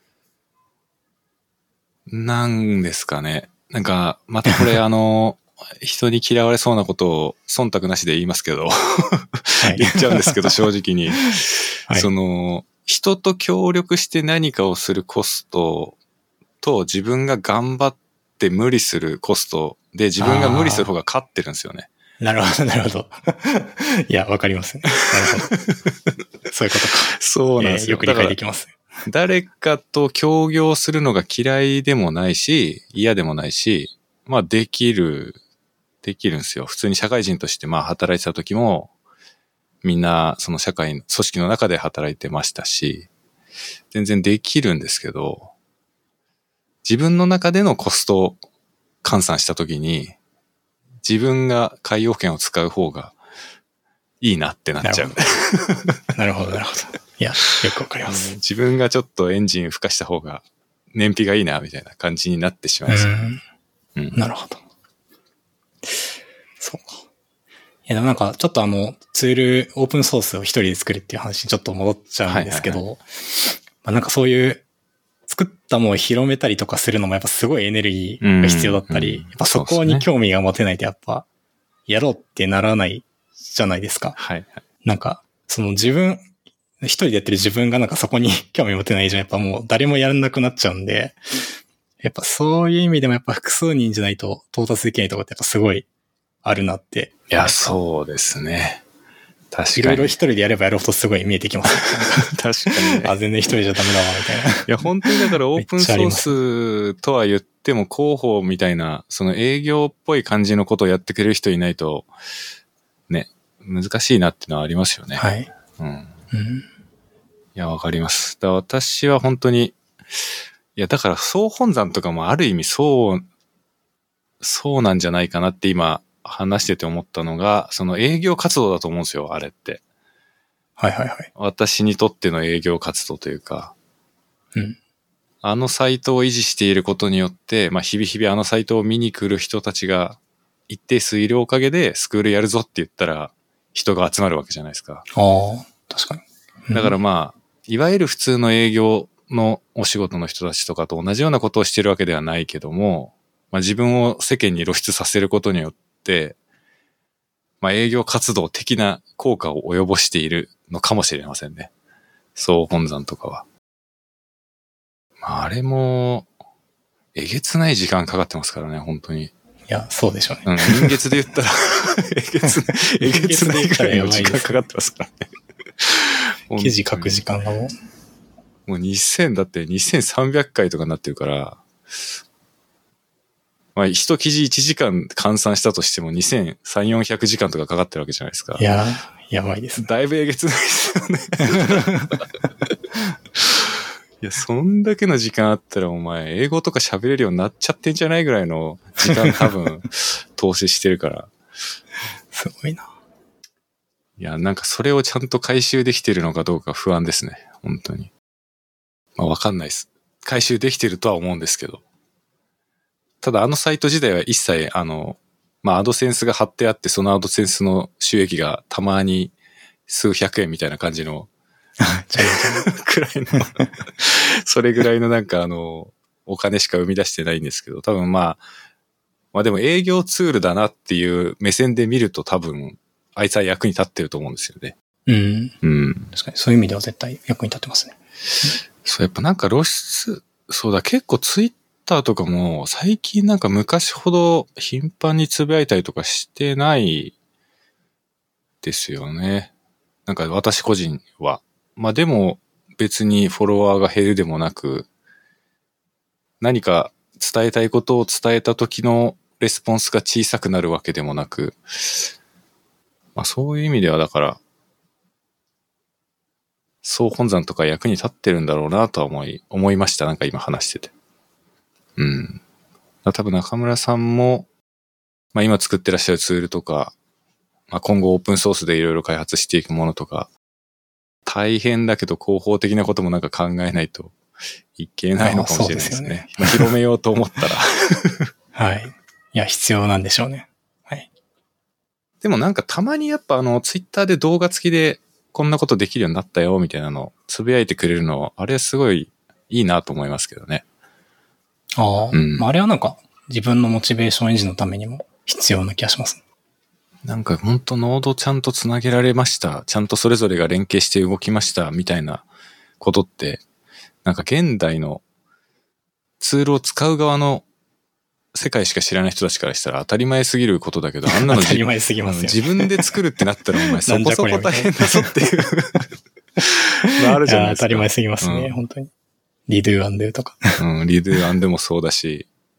なんですかね。なんか、またこれあの、人に嫌われそうなことを忖度なしで言いますけど、はい、言っちゃうんですけど、正直に。はい、その、人と協力して何かをするコストと自分が頑張って無理するコストで自分が無理する方が勝ってるんですよね。 なるほど、なるほど。いや、わかりますね。なるほど。そういうことか。 そうなんですよ。 えー、よく理解できます。 誰かと協業するのが嫌いでもないし、嫌でもないし、まあできるっできるんですよ。普通に社会人としてまあ働いてた時も、みんなその社会の組織の中で働いてましたし、全然できるんですけど、自分の中でのコスト換算した時に、自分が海洋圏を使う方がいいなってなっちゃう。 なるほど、なるほど。いや、よくわかります。 自分がちょっとエンジン吹かした方が燃費がいいなみたいな感じになってしまいます。 うんうん、なるほど。そうか。いや、なんかちょっとあのツールオープンソースを一人で作るっていう話にちょっと戻っちゃうんですけど、はいはいはい、まあ、なんかそういう作ったものを広めたりとかするのもやっぱすごいエネルギーが必要だったり、うんうん、やっぱそこに興味が持てないとやっぱやろうってならないじゃないですか。 はいはい。 なんかその自分一人でやってる自分がなんかそこに興味持てない以上やっぱもう誰もやらなくなっちゃうんで、やっぱそういう意味でもやっぱ複数人じゃないと到達できないところってやっぱすごいあるなって。 いや、そうですね。確かに。 いろいろ一人でやればやるほどすごい見えてきます。 確かに、ね。 あ、全然一人じゃダメだわ、みたいな。いや、本当にだからオープンソースとは言っても広報みたいな、その営業っぽい感じのことをやってくれる人いないと、ね、難しいなっていうのはありますよね。 はい。 うん。 うん、 いや、わかります。だ私は本当に、いや、だから総本山とかもある意味そう、そうなんじゃないかなって今話してて思ったのが、その営業活動だと思うんですよ、あれって。 はいはいはい。 私にとっての営業活動というか、 うん。 あのサイトを維持していることによって、まあ日々日々あのサイトを見に来る人たちが一定数いるおかげでスクールやるぞって言ったら人が集まるわけじゃないですか。 ああ、確かに。 うん、だからまあ、いわゆる普通の営業のお仕事の人たちとかと同じようなことをしてるわけではないけども、まあ自分を世間に露出させることによって、まあ営業活動的な効果を及ぼしているのかもしれませんね。総本山とかは。まああれも、えげつない時間かかってますからね、本当に。 いや、そうでしょうね。 うん、人月で言ったらえげつ、えげつないくらいの時間かかってますからね。 記事書く時間がもう。もうにせんだってにせんさんびゃっかいとかになってるから、まあ一記事いちじかん換算したとしてもにせんさんびゃく、よんひゃくじかんとかかかってるわけじゃないですか。 いや、やばいです、ね。 だいぶえげつないですよね。いや、そんだけの時間あったらお前、英語とか喋れるようになっちゃってんじゃないぐらいの時間多分、投資してるから。 すごいな。 いや、なんかそれをちゃんと回収できてるのかどうか不安ですね。本当に。まあわかんないです。回収できてるとは思うんですけど。ただあのサイト自体は一切、あの、まあアドセンスが貼ってあって、そのアドセンスの収益がたまに数百円みたいな感じの、くらいのそれぐらいのなんかあのお金しか生み出してないんですけど、多分まあまあでも営業ツールだなっていう目線で見ると多分あいつは役に立ってると思うんですよね。 うん。 うん。 確かにそういう意味では絶対役に立ってますね。 そうやっぱなんか露出、そうだ結構ツイッターとかも最近なんか昔ほど頻繁につぶやいたりとかしてないですよね。なんか私個人は。まあでも別にフォロワーが減るでもなく、何か伝えたいことを伝えた時のレスポンスが小さくなるわけでもなく、まあそういう意味ではだから、総本山とか役に立ってるんだろうなとは思い、思いました。なんか今話してて。うん。多分中村さんも、まあ今作ってらっしゃるツールとか、まあ今後オープンソースでいろいろ開発していくものとか、大変だけど広報的なこともなんか考えないといけないのかもしれないですね。ですね広めようと思ったら。 はい。いや、必要なんでしょうね。はい。 でもなんかたまにやっぱあのツイッターで動画付きでこんなことできるようになったよみたいなのをつぶやいてくれるの、あれすごいいいなと思いますけどね。 ああ、うん、まあ、あれはなんか自分のモチベーション維持のためにも必要な気がします、ね。 なんか本当ノードちゃんとつなげられました。ちゃんとそれぞれが連携して動きましたみたいなことって、なんか現代のツールを使う側の世界しか知らない人たちからしたら当たり前すぎることだけど、あんなの当たり前すぎますよ、ね、 自分で作るってなったらお前そこそこ大変だぞっていうのあるじゃないですか。 当たり前すぎますね、うん、本当に。リドゥアンドゥとか。 うん、リドゥアンドゥもそうだし、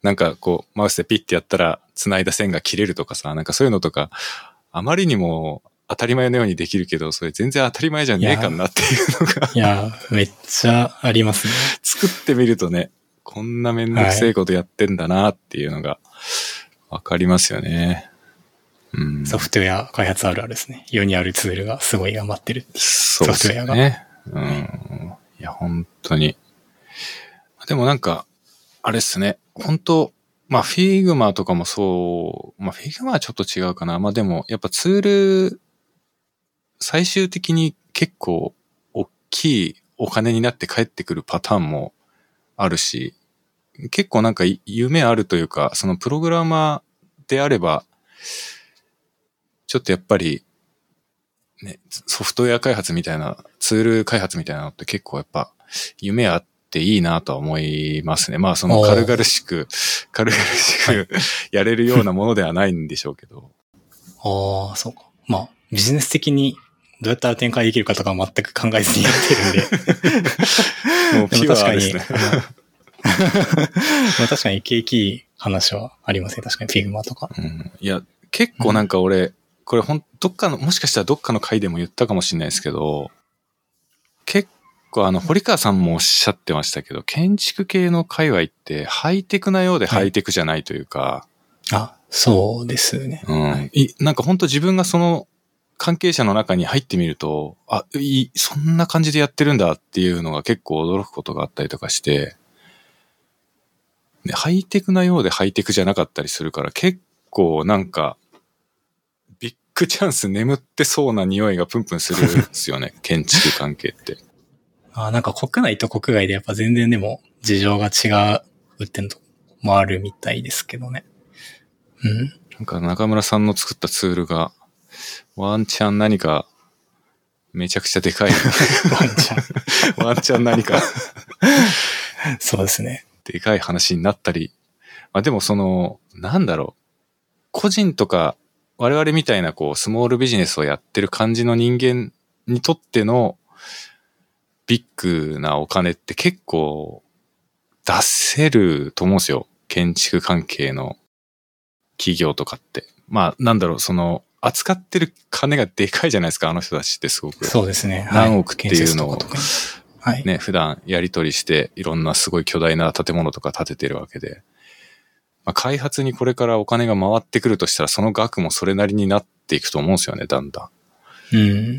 なんかこう、マウスでピッてやったら繋いだ線が切れるとかさ、なんかそういうのとか、あまりにも当たり前のようにできるけど、それ全然当たり前じゃねえかなっていうのが。 いや、めっちゃありますね。 作ってみるとね、こんなめんどくせえことやってんだなっていうのがわかりますよね。うん、 ソフトウェア開発あるあるですね。世にあるツールがすごい頑張ってる。 そうですね。ソフトウェアが。ね。うん。いや、本当に。でもなんか、あれっすね。本当まあ、Figma とかもそう、まあ、Figma はちょっと違うかな。まあでも、やっぱツール、最終的に結構大きいお金になって帰ってくるパターンもあるし、結構なんか夢あるというか、そのプログラマーであれば、ちょっとやっぱり、ね、ソフトウェア開発みたいな、ツール開発みたいなのって結構やっぱ夢あっていいなとは思いますね。まあその軽々しく、軽々しくやれるようなものではないんでしょうけど。 ああ、そうか。まあビジネス的にどうやったら展開できるかとか全く考えずにやってるんで。 もうピュアですね。 まあ確かに景気いい話はありますね。確かに Figma とか。 うん、いや、結構なんか俺、うん、これほん、どっかの、もしかしたらどっかの回でも言ったかもしれないですけど、結構あの、堀川さんもおっしゃってましたけど、建築系の界隈ってハイテクなようでハイテクじゃないというか。はい、 あ、そうですね。 うん。はい、いなんか本当自分がその関係者の中に入ってみると、あ、いい、そんな感じでやってるんだっていうのが結構驚くことがあったりとかして、でハイテクなようでハイテクじゃなかったりするから、結構なんか、ビッグチャンス眠ってそうな匂いがプンプンするんですよね。建築関係って。 あ、なんか国内と国外でやっぱ全然でも事情が違うってのもあるみたいですけどね。うん。 なんか中村さんの作ったツールが、ワンチャン何か、めちゃくちゃでかい。ワンチャン。ワンチャン何か。 そうですね。 でかい話になったり。まあでもその、なんだろう。個人とか、我々みたいなこう、スモールビジネスをやってる感じの人間にとってのビッグなお金って結構出せると思うんですよ。建築関係の企業とかって。まあなんだろう、その、扱ってる金がでかいじゃないですか、あの人たちってすごく。 そうですね。 何億っていうのを、 はい、 ね、普段やり取りして、いろんなすごい巨大な建物とか建ててるわけで。まあ、開発にこれからお金が回ってくるとしたら、その額もそれなりになっていくと思うんですよね、だんだん。うん。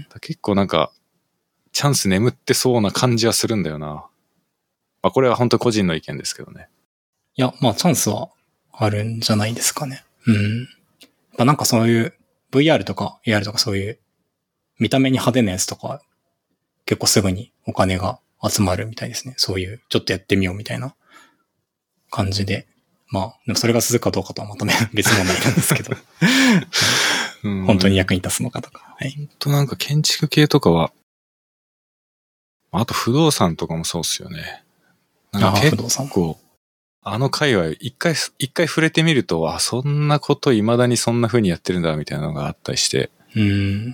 結構なんか、チャンス眠ってそうな感じはするんだよな。まあ、これは本当個人の意見ですけどね。 いや、まあ、チャンスはあるんじゃないですかね。うん。まあ、なんかそういう ブイアール とか エーアール とかそういう見た目に派手なやつとか、結構すぐにお金が集まるみたいですね。そういう、ちょっとやってみようみたいな感じで。まあ、でもそれが続くかどうかとはまた別問題なんですけど。うん、本当に役に立つのかとか。はい。 本当なんか建築系とかは、あと不動産とかもそうっすよね。なんか結構、あの界隈、一回、一回触れてみると、あ、そんなこと未だにそんな風にやってるんだ、みたいなのがあったりして。 うん。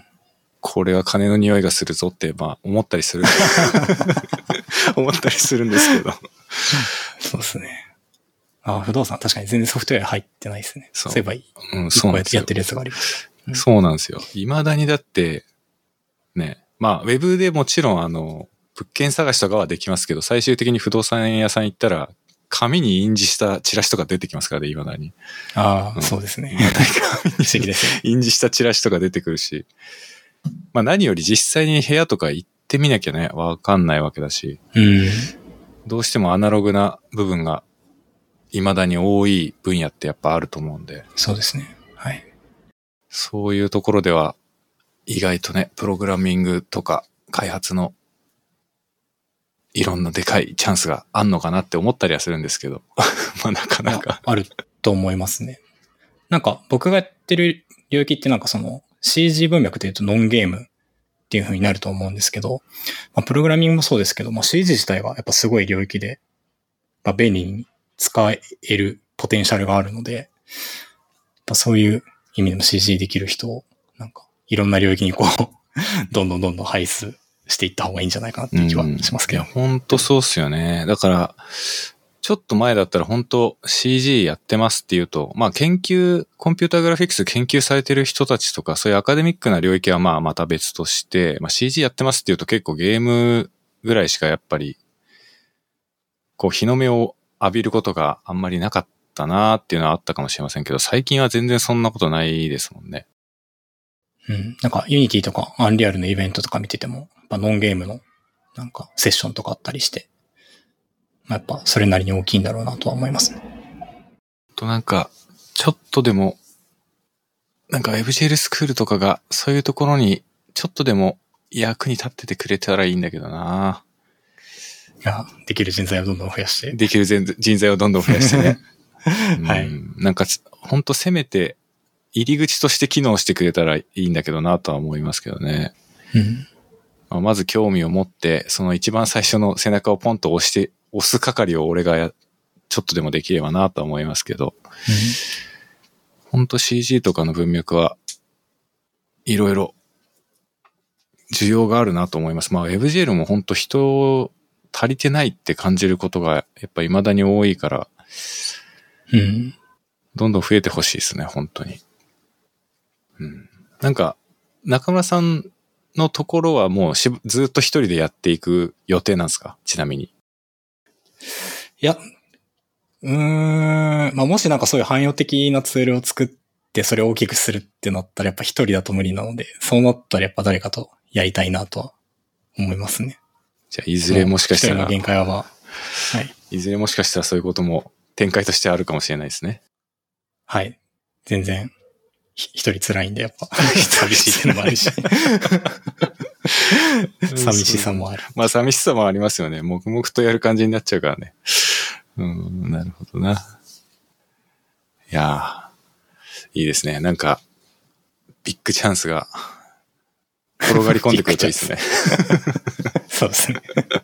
これは金の匂いがするぞって、まあ、思ったりする。思ったりするんですけど。 そうですね。あ、不動産、確かに全然ソフトウェア入ってないですね。そう。そういえばいい。 うん、そうなんですよ。やってるやつがあります。 うん、そうなんですよ。未だにだって、ね、まあ、ウェブでもちろん、あの、物件探しとかはできますけど、最終的に不動産屋さん行ったら、紙に印字したチラシとか出てきますからね、未だに。 ああ、うん、そうですね。紙に不思議ですね。 印字したチラシとか出てくるし。まあ何より実際に部屋とか行ってみなきゃね、わかんないわけだし。 うん。 どうしてもアナログな部分が未だに多い分野ってやっぱあると思うんで。 そうですね。はい。 そういうところでは意外とね、プログラミングとか開発のいろんなでかいチャンスがあんのかなって思ったりはするんですけど。まあなかなか。 あると思いますね。なんか僕がやってる領域ってなんかその シージー 文脈で言うとノンゲームっていう風になると思うんですけど、まあ、プログラミングもそうですけど、まあ、シージー 自体はやっぱすごい領域で、まあ、便利に使えるポテンシャルがあるので、まあ、そういう意味でも シージー できる人をなんかいろんな領域にこうどんどんどんどん配数していった方がいいんじゃないかなっていう気はしますけど。 うん、いや、ほんとそうっすよね。だから、 ちょっと前だったら本当 シージー やってますっていうと、まあ研究、コンピューターグラフィックス研究されてる人たちとか、そういうアカデミックな領域はまあまた別として、まあ シージー やってますっていうと結構ゲームぐらいしかやっぱり、こう日の目を浴びることがあんまりなかったなーっていうのはあったかもしれませんけど、最近は全然そんなことないですもんね。 うん。なんかユニティとかアンリアルのイベントとか見てても、やっぱノンゲームのなんかセッションとかあったりして、まあ、やっぱそれなりに大きいんだろうなとは思いますね。 となんか、ちょっとでも、なんか WebGL スクールとかがそういうところにちょっとでも役に立っててくれたらいいんだけどな。 いや、できる人材をどんどん増やして。 できる人材をどんどん増やしてね。 はい。 なんか、ほんとせめて入り口として機能してくれたらいいんだけどなとは思いますけどね。 うんまあ、まず興味を持って、その一番最初の背中をポンと押して、押す係を俺がやちょっとでもできればなとは思いますけど、うん、ほんと シージー とかの文脈はいろいろ需要があるなと思います。まあ WebGL もほんと人足りてないって感じることがやっぱ未だに多いから、 うん、 どんどん増えてほしいですね、本当に。うん、なんか中村さんのところはもうしずっと一人でやっていく予定なんですか？ちなみに。 いや、うーん、まあ、もしなんかそういう汎用的なツールを作ってそれを大きくするってなったらやっぱ一人だと無理なので、そうなったらやっぱ誰かとやりたいなとは思いますね。 じゃあいずれもしかしたら。 一人の限界は、はい。 いずれもしかしたらそういうことも展開としてあるかもしれないですね。 はい。全然、一人辛いんでやっぱ。寂しいってのもあるし。寂しさもある。 まあ寂しさもありますよね。黙々とやる感じになっちゃうからね。うん、なるほどな。いやー、いいですね。なんか、ビッグチャンスが転がり込んでくるといいですね。 そうですね。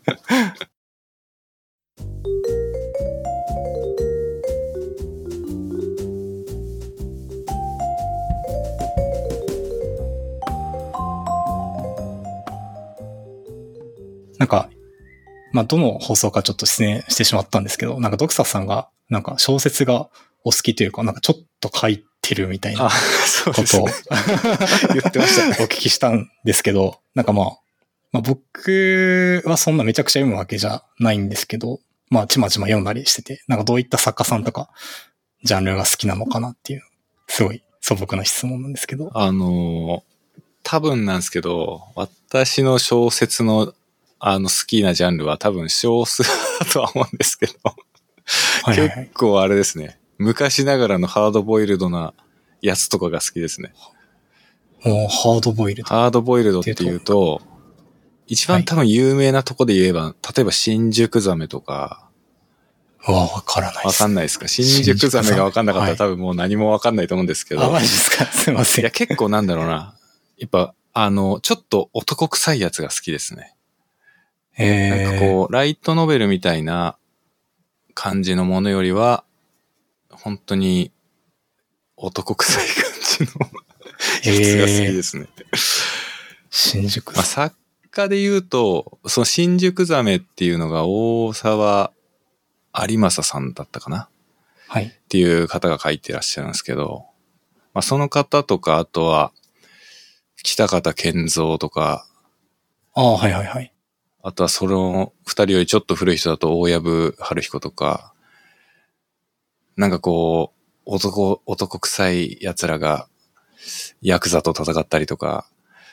なんか、まあ、どの放送かちょっと失念してしまったんですけど、なんかドクサさんが、なんか小説がお好きというか、なんかちょっと書いてるみたいなことを言ってましたね。 お聞きしたんですけど、なんかまあ、まあ、僕はそんなめちゃくちゃ読むわけじゃないんですけど、まあ、ちまちま読んだりしてて、なんかどういった作家さんとか、ジャンルが好きなのかなっていう、すごい素朴な質問なんですけど。 あの、多分なんですけど、私の小説のあの好きなジャンルは多分少数だとは思うんですけど、はいはいはい、結構あれですね。昔ながらのハードボイルドなやつとかが好きですね。 おハードボイルド。 ハードボイルドっていうと、一番多分有名なとこで言えば、はい、例えば新宿ザメとか。 わわからないです。 わかんないですか？新宿ザメがわかんなかったら、はい、多分もう何もわかんないと思うんですけど。 あ、マジですか？すいません。 いや、結構なんだろうな。やっぱ、あの、ちょっと男臭いやつが好きですね。 えー、 なんかこう、ライトノベルみたいな感じのものよりは、本当に男臭い感じのやつが好きですね。 えー、新宿ザメ。まあ、作家で言うと、その新宿ザメっていうのが大沢有正さんだったかな、 はい。 っていう方が書いてらっしゃるんですけど、まあ、その方とか、あとは、北方健三とか、 ああ、はいはいはい。 あとはその二人よりちょっと古い人だと大藪春彦とか、なんかこう、男、男臭い奴らがヤクザと戦ったりとか、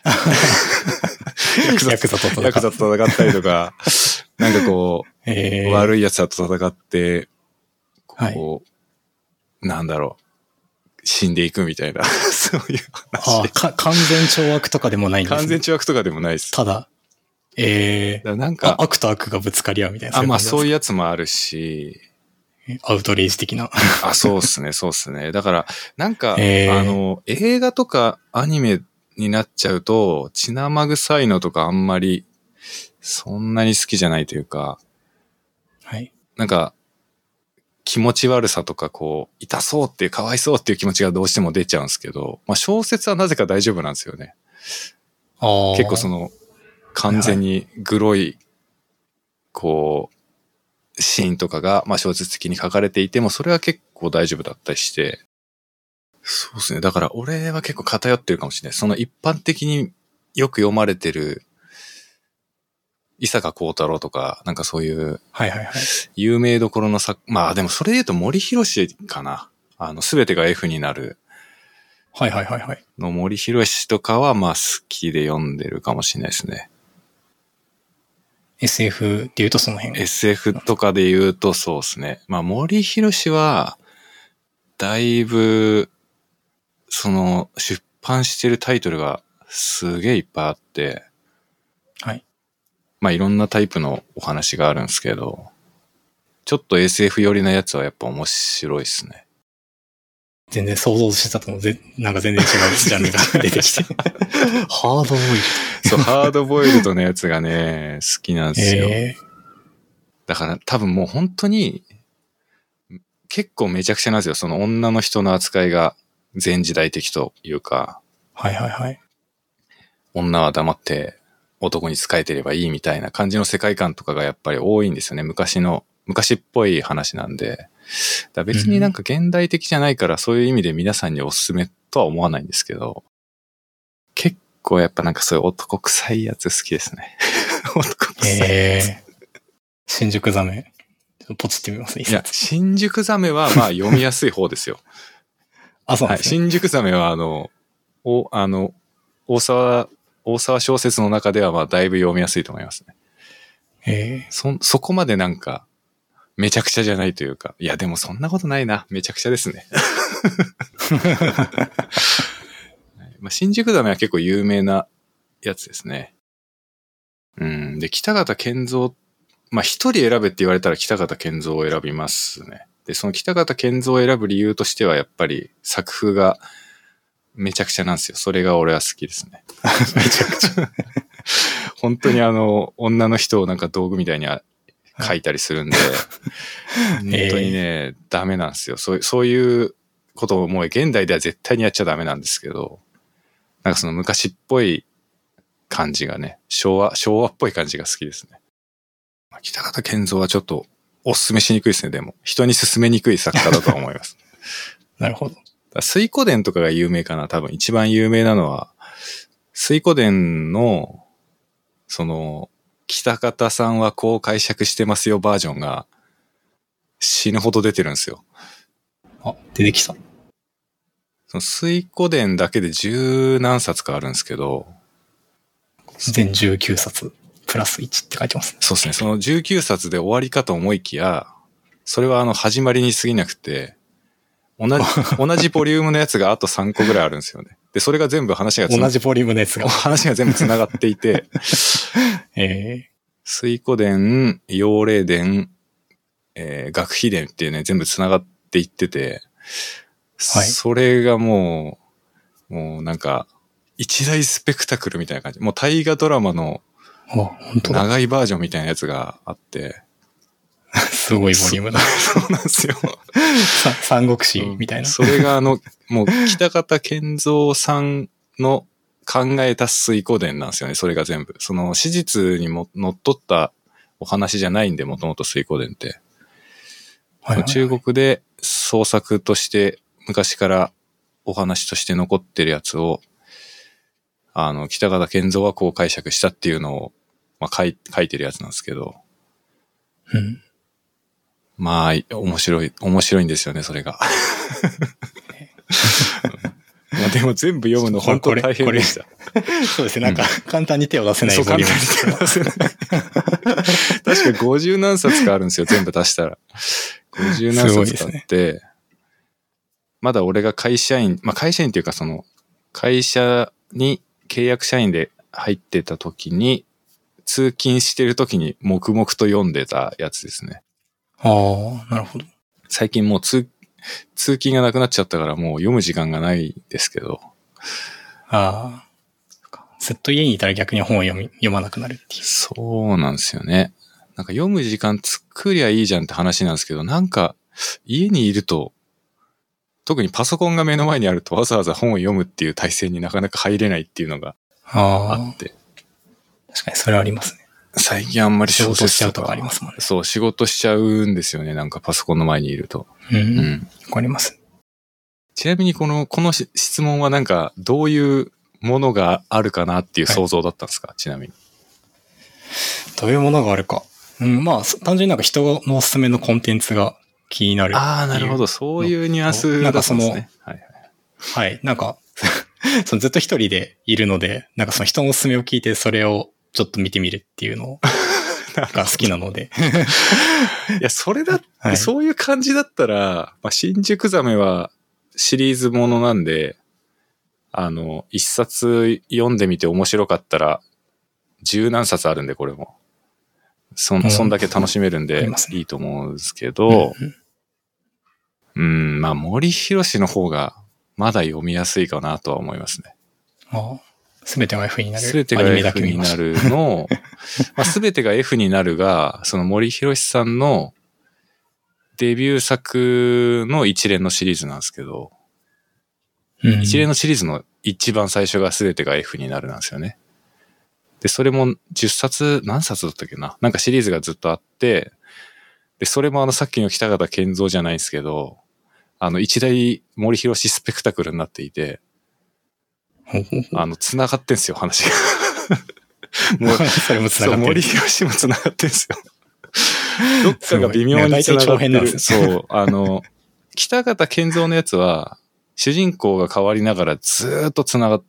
ヤクザと戦ったヤクザと戦ったりとか、なんかこう、えー、悪い奴らと戦って、こう、はい、なんだろう、死んでいくみたいな、そういう話。 ああ、か、完全懲悪とかでもないんですね。 完全懲悪とかでもないです。 ただ、ええー、 なんか悪と悪がぶつかり合うみたいな。 あ、まあそういうやつもあるし。 アウトレイジ的な。 あ、そうっすね、そうっすね。だから、なんか、えー、あの、映画とかアニメになっちゃうと、血生臭いのとかあんまり、そんなに好きじゃないというか、 はい。 なんか、気持ち悪さとか、こう、痛そうっていう、かわいそうっていう気持ちがどうしても出ちゃうんですけど、まあ小説はなぜか大丈夫なんですよね。 ああ。 結構その、完全にグロい、こう、 シーンとかが、まあ小説的に書かれていても、それは結構大丈夫だったりして、そうですね。だから俺は結構偏ってるかもしれない。その一般的によく読まれてる、伊坂幸太郎とか、なんかそういう、 はいはいはい。 有名どころの作、まあでもそれで言うと森博かな。あの、すべてが F になる。 はいはいはいはい。 の森博とかはまあ好きで読んでるかもしれないですね。 エスエフ で言うとその辺。 エスエフ とかで言うとそうですね。まあ森博は、だいぶ、その、出版してるタイトルがすげえいっぱいあって、 はい。 まあいろんなタイプのお話があるんですけど、ちょっと エスエフ 寄りなやつはやっぱ面白いですね。 全然想像してたともぜ、なんか全然違うジャンルが出てきて。ハードボイルド。 そう、ハードボイルドのやつがね、好きなんですよ。 えー、 だから多分もう本当に、結構めちゃくちゃなんですよ。その女の人の扱いが前時代的というか。 はいはいはい。 女は黙って男に仕えてればいいみたいな感じの世界観とかがやっぱり多いんですよね。昔の、昔っぽい話なんで。だ別になんか現代的じゃないからそういう意味で皆さんにおすすめとは思わないんですけど、結構やっぱなんかそういう男臭いやつ好きですね。男臭い。 えー、新宿ザメ。ポチってみます。 いや、新宿ザメはまあ読みやすい方ですよ。 あ、そうなんですね。 はい、新宿ザメはあの、お、あの、大沢、大沢小説の中ではまあだいぶ読みやすいと思いますね。 えー、 そ、そこまでなんか、めちゃくちゃじゃないというか。いや、でもそんなことないな。めちゃくちゃですね。まあ、新宿ザメは結構有名なやつですね。うん。で、北方健三、まあ一人選べって言われたら北方健三を選びますね。で、その北方健三を選ぶ理由としてはやっぱり作風がめちゃくちゃなんですよ。それが俺は好きですね。 めちゃくちゃ。 本当にあの、女の人をなんか道具みたいに書いたりするんで、本当にね、えー、ダメなんですよ。そう、そういうことをもう現代では絶対にやっちゃダメなんですけど、なんかその昔っぽい感じがね、昭和、昭和っぽい感じが好きですね。北方健三はちょっとおすすめしにくいですね、でも。人に勧めにくい作家だとは思います。 なるほど。 水湖伝とかが有名かな、多分一番有名なのは、水湖伝の、その、北方さんはこう解釈してますよバージョンが死ぬほど出てるんですよ。 あ、出てきた。 その水湖伝だけで十何冊かあるんですけど。 全じゅうきゅうさつプラスいちって書いてますね。 そうですね。そのじゅうきゅうさつで終わりかと思いきや、それはあの始まりに過ぎなくて、同じ、同じボリュームのやつがあとさんこぐらいあるんですよね。で、それが全部話がつな同じボリュームのやつが。 話が全部繋がっていて、 えー、 水湖伝、陽霊伝、えー、学費伝っていうね、全部繋がっていってて、はい、それがもう、もうなんか、一大スペクタクルみたいな感じ。もう大河ドラマの長いバージョンみたいなやつがあって、 すごいボリュームだ。 そうなんですよ。 三国志みたいな。 それがあの、もう北方健三さんの考えた水湖伝なんですよね。それが全部。その史実にものっとったお話じゃないんで、もともと水湖伝って。はいはいはい、中国で創作として昔からお話として残ってるやつを、あの、北方健三はこう解釈したっていうのを、まあ、書い、書いてるやつなんですけど。 うん。 まあ、面白い、面白いんですよね、それが。まあでも全部読むの本当大変でした。 そうですね、なんか簡単に手を出せないボリュームですけど。 そう、簡単に手を出せない。確かごじゅう何冊かあるんですよ、全部足したら。ごじゅう何冊かあって、ね、まだ俺が会社員、まあ会社員っていうかその、会社に契約社員で入ってた時に、通勤してる時に黙々と読んでたやつですね。 ああ、なるほど。 最近もう通、通勤がなくなっちゃったからもう読む時間がないですけど。 ああ。ずっと家にいたら逆に本を読み、読まなくなるっていう。 そうなんですよね。なんか読む時間作りゃいいじゃんって話なんですけど、なんか家にいると、特にパソコンが目の前にあるとわざわざ本を読むっていう体制になかなか入れないっていうのがあって。 確かにそれはありますね。 最近あんまり小説とか。 仕事しちゃうとかありますもんね。 そう、仕事しちゃうんですよね。なんかパソコンの前にいると。 うん。わ、 うん、 かります。 ちなみにこの、この質問はなんか、どういうものがあるかなっていう想像だったんですか、はい、ちなみに。 どういうものがあるか。うん、まあ、単純になんか人のおすすめのコンテンツが気になる。 ああ、なるほど。そういうニュアンスだったんですね。はい、はい。 はい。なんか、そのずっと一人でいるので、なんかその人のおすすめを聞いてそれをちょっと見てみるっていうのが好きなので。 いや、それだって、はい、そういう感じだったら、まあ、新宿ザメはシリーズものなんで、あの、一冊読んでみて面白かったら、十何冊あるんで、これも。そん、そんだけ楽しめるんで、いいと思うんですけど、うん、うん、まあ、森博の方が、まだ読みやすいかなとは思いますね。 ああ、すべてが F になる。 すべてが F になるの、まあ、すべてが F になるが、その森博さんのデビュー作の一連のシリーズなんですけど、うん、一連のシリーズの一番最初がすべてが F になるなんですよね。で、それもじゅっさつ、何冊だったっけな、なんかシリーズがずっとあって、で、それもあのさっきの北方健三じゃないんですけど、あの一大森博スペクタクルになっていて、あの、繋がってんすよ、話が。 もう、それも繋がってる。 森博も繋がってんすよ。どっかが微妙に繋がってる。そう、あの、北方健三のやつは、主人公が変わりながらずーっと繋がって、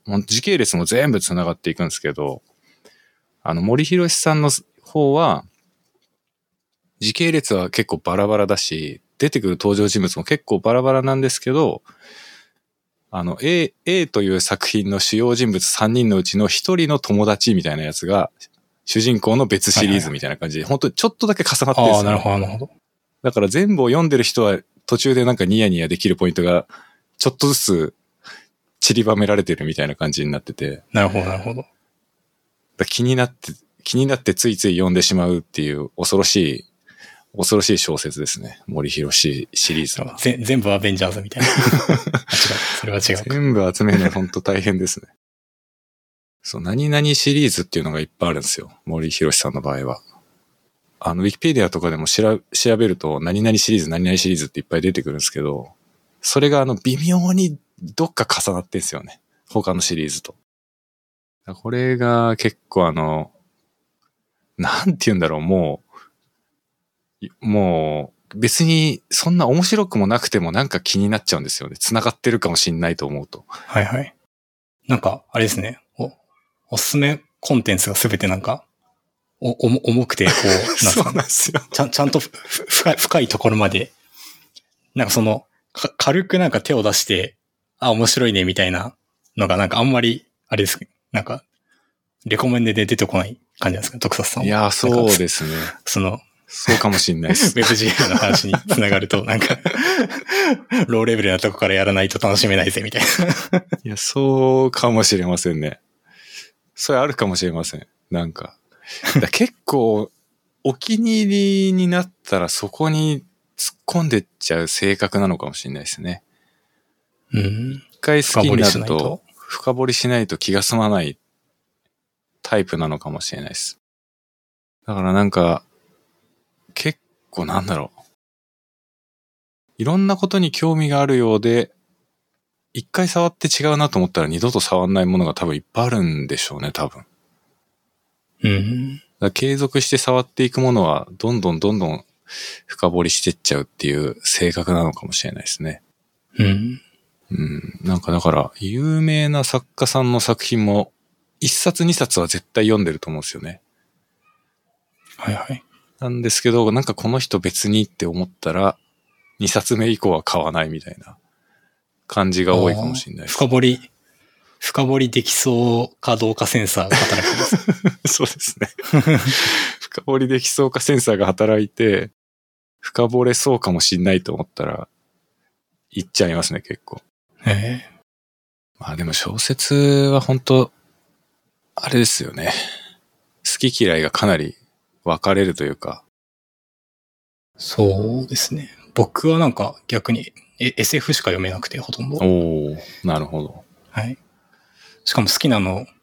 もう時系列も全部繋がっていくんですけど、あの、森博さんの方は、時系列は結構バラバラだし、出てくる登場人物も結構バラバラなんですけど、あの、A、A という作品の主要人物さんにんのうちのひとりの友達みたいなやつが、主人公の別シリーズみたいな感じで、はいはい、本当にちょっとだけ重なってるんですよ、ね。 ああ、なるほど、なるほど。 だから全部を読んでる人は途中でなんかニヤニヤできるポイントが、ちょっとずつ散りばめられてるみたいな感じになってて。 なるほど、なるほど。 だ気になって、気になってついつい読んでしまうっていう恐ろしい、恐ろしい小説ですね。森博シリーズは。 ぜ全部アベンジャーズみたいな。違う。それは違う。 全部集めるのは本当大変ですね。そう、何々シリーズっていうのがいっぱいあるんですよ。森博さんの場合は。あの、ウィキペディアとかでも調べると、何々シリーズ、何々シリーズっていっぱい出てくるんですけど、それがあの、微妙にどっか重なってんですよね。他のシリーズと。これが結構あの、なんて言うんだろう、もう、もう、別にそんな面白くもなくてもなんか気になっちゃうんですよね。繋がってるかもしんないと思うと。 はいはい。なんか、あれですね。お、おすすめコンテンツがすべてなんか、お、お重くて、こう、なんかそうなんですよ。 ちゃん、ちゃんと深い、深いところまで、なんかその、か軽くなんか手を出して、あ、面白いね、みたいなのがなんかあんまり、あれですなんか、レコメンで出てこない感じなんですか、徳佐さんは。 いや、そうですね。 その、 そうかもしんないです。 ウェブ ジーエム の話につながると、なんか、ローレベルなとこからやらないと楽しめないぜ、みたいな。 いや、そうかもしれませんね。それあるかもしれません。なんか。だ結構、お気に入りになったらそこに突っ込んでっちゃう性格なのかもしれないですね。 うん。 一回好きになると、深掘りしないと気が済まないタイプなのかもしれないです。だからなんか、結構なんだろう。いろんなことに興味があるようで、一回触って違うなと思ったら二度と触んないものが多分いっぱいあるんでしょうね、多分。 うん。 だから継続して触っていくものは、どんどんどんどん深掘りしてっちゃうっていう性格なのかもしれないですね。 うん。 うん。なんかだから、有名な作家さんの作品も、一冊二冊は絶対読んでると思うんですよね。 はいはい。 なんですけど、なんかこの人別にって思ったら、二冊目以降は買わないみたいな感じが多いかもしれないです。 深掘り、深掘りできそうかどうかセンサーが働きます。 そうですね。深掘りできそうかセンサーが働いて、深掘れそうかもしんないと思ったら、いっちゃいますね、結構。 へえ。 まあでも小説は本当あれですよね。好き嫌いがかなり分かれるというか。 そうですね。僕はなんか逆に エスエフ しか読めなくてほとんど。 おー、なるほど。 はい。しかも好きなの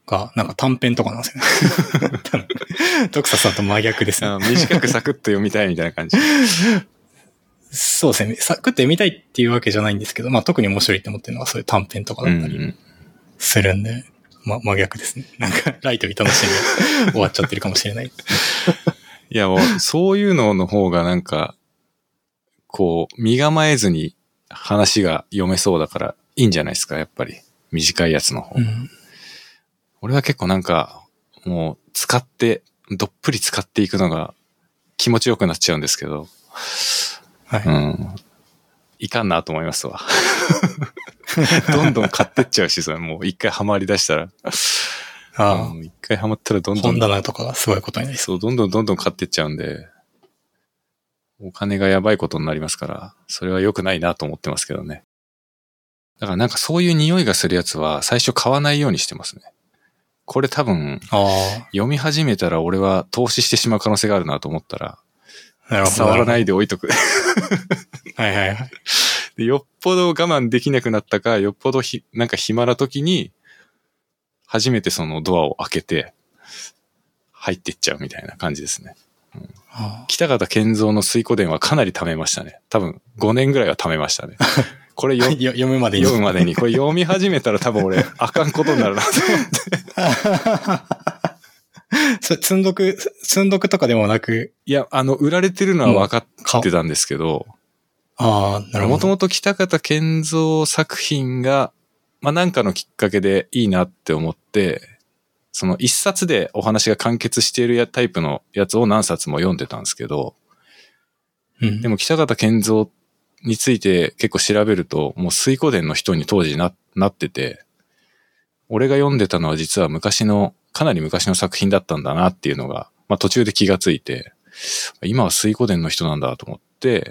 が、なんか短編とかなんですよね。ドクサさんと真逆ですね。 短くサクッと読みたいみたいな感じ。 そうですね。サクッと読みたいっていうわけじゃないんですけど、まあ特に面白いって思ってるのはそういう短編とかだったりするんで、うんうん、ま、真逆ですね。なんかライトに楽しんで終わっちゃってるかもしれない。 いやもうそういうのの方がなんか、こう、身構えずに話が読めそうだからいいんじゃないですか、やっぱり。短いやつの方。うん、俺は結構なんか、もう使って、どっぷり使っていくのが気持ちよくなっちゃうんですけど、はい、うん。いかんなと思いますわ。どんどん買ってっちゃうし、それもう一回ハマり出したら。ああ。一回ハマったらどんどん。 本棚とかがすごいことになりそう。どんどんどんどん買ってっちゃうんで、お金がやばいことになりますから、それは良くないなと思ってますけどね。だからなんかそういう匂いがするやつは最初買わないようにしてますね。これ多分、読み始めたら俺は投資してしまう可能性があるなと思ったら、なるほど触らないで置いとく。 はいはいはい。 で。よっぽど我慢できなくなったか、よっぽどひなんか暇な時に、初めてそのドアを開けて、入っていっちゃうみたいな感じですね。うん、北方健三の水湖伝はかなり貯めましたね。多分ごねんぐらいは貯めましたね。これよ読むまでに。 読むまでに。これ読み始めたら多分俺、あかんことになるなと思って。 それ積んどく、積んどくとかでもなく。 いや、あの、売られてるのは分かってたんですけど。 ああ、なるほど。 もともと北方健三作品が、まあ、なんかのきっかけでいいなって思って、その一冊でお話が完結しているタイプのやつを何冊も読んでたんですけど、うん、でも北方健三について結構調べると、もう水湖伝の人に当時な、なってて、俺が読んでたのは実は昔の、かなり昔の作品だったんだなっていうのが、まあ途中で気がついて、今は水湖伝の人なんだと思って、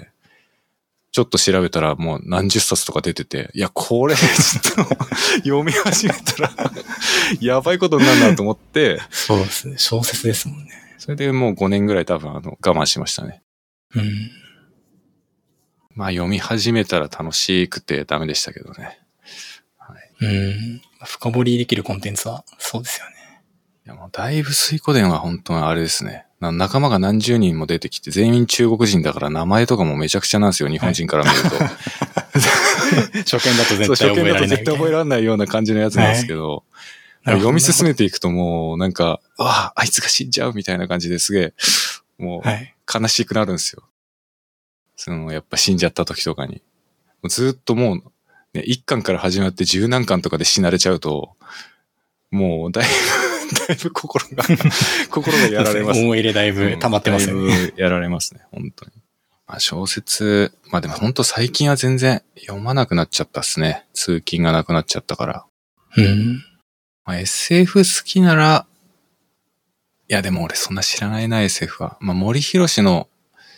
ちょっと調べたらもう何十冊とか出てて、いや、これちょっと読み始めたらやばいことになるなと思って。 そうですね。小説ですもんね。 それでもうごねんぐらい多分あの我慢しましたね。うん。まあ読み始めたら楽しくてダメでしたけどね。 はい、うん。深掘りできるコンテンツはそうですよね。 いやもうだいぶ水湖伝は本当にあれですね。仲間が何十人も出てきて全員中国人だから名前とかもめちゃくちゃなんですよ、日本人から見ると。はい、 初見だと絶対覚えられない。初見だと絶対覚えられないような感じのやつなんですけど、はい、読み進めていくともうなんか、ああ、あいつが死んじゃうみたいな感じですげえ、もう悲しくなるんですよ。そのやっぱ死んじゃった時とかに。ずっともう、ね、一巻から始まって十何巻とかで死なれちゃうと、もうだいぶ、だいぶ心が、心がやられます。 思い入れだいぶ溜まってますよね。 だいぶやられますね、本当に。まあ小説、まあでも本当最近は全然読まなくなっちゃったっすね。通勤がなくなっちゃったから。うん。まあ エスエフ 好きなら、いやでも俺そんな知らないな エスエフ は。まあ森博の、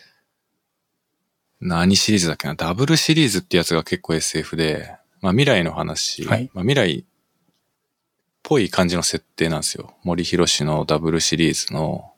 何シリーズだっけな、ダブルシリーズってやつが結構 エスエフ で、まあ未来の話、はい、まあ未来、ぽい感じの設定なんですよ。森博のダブルシリーズの。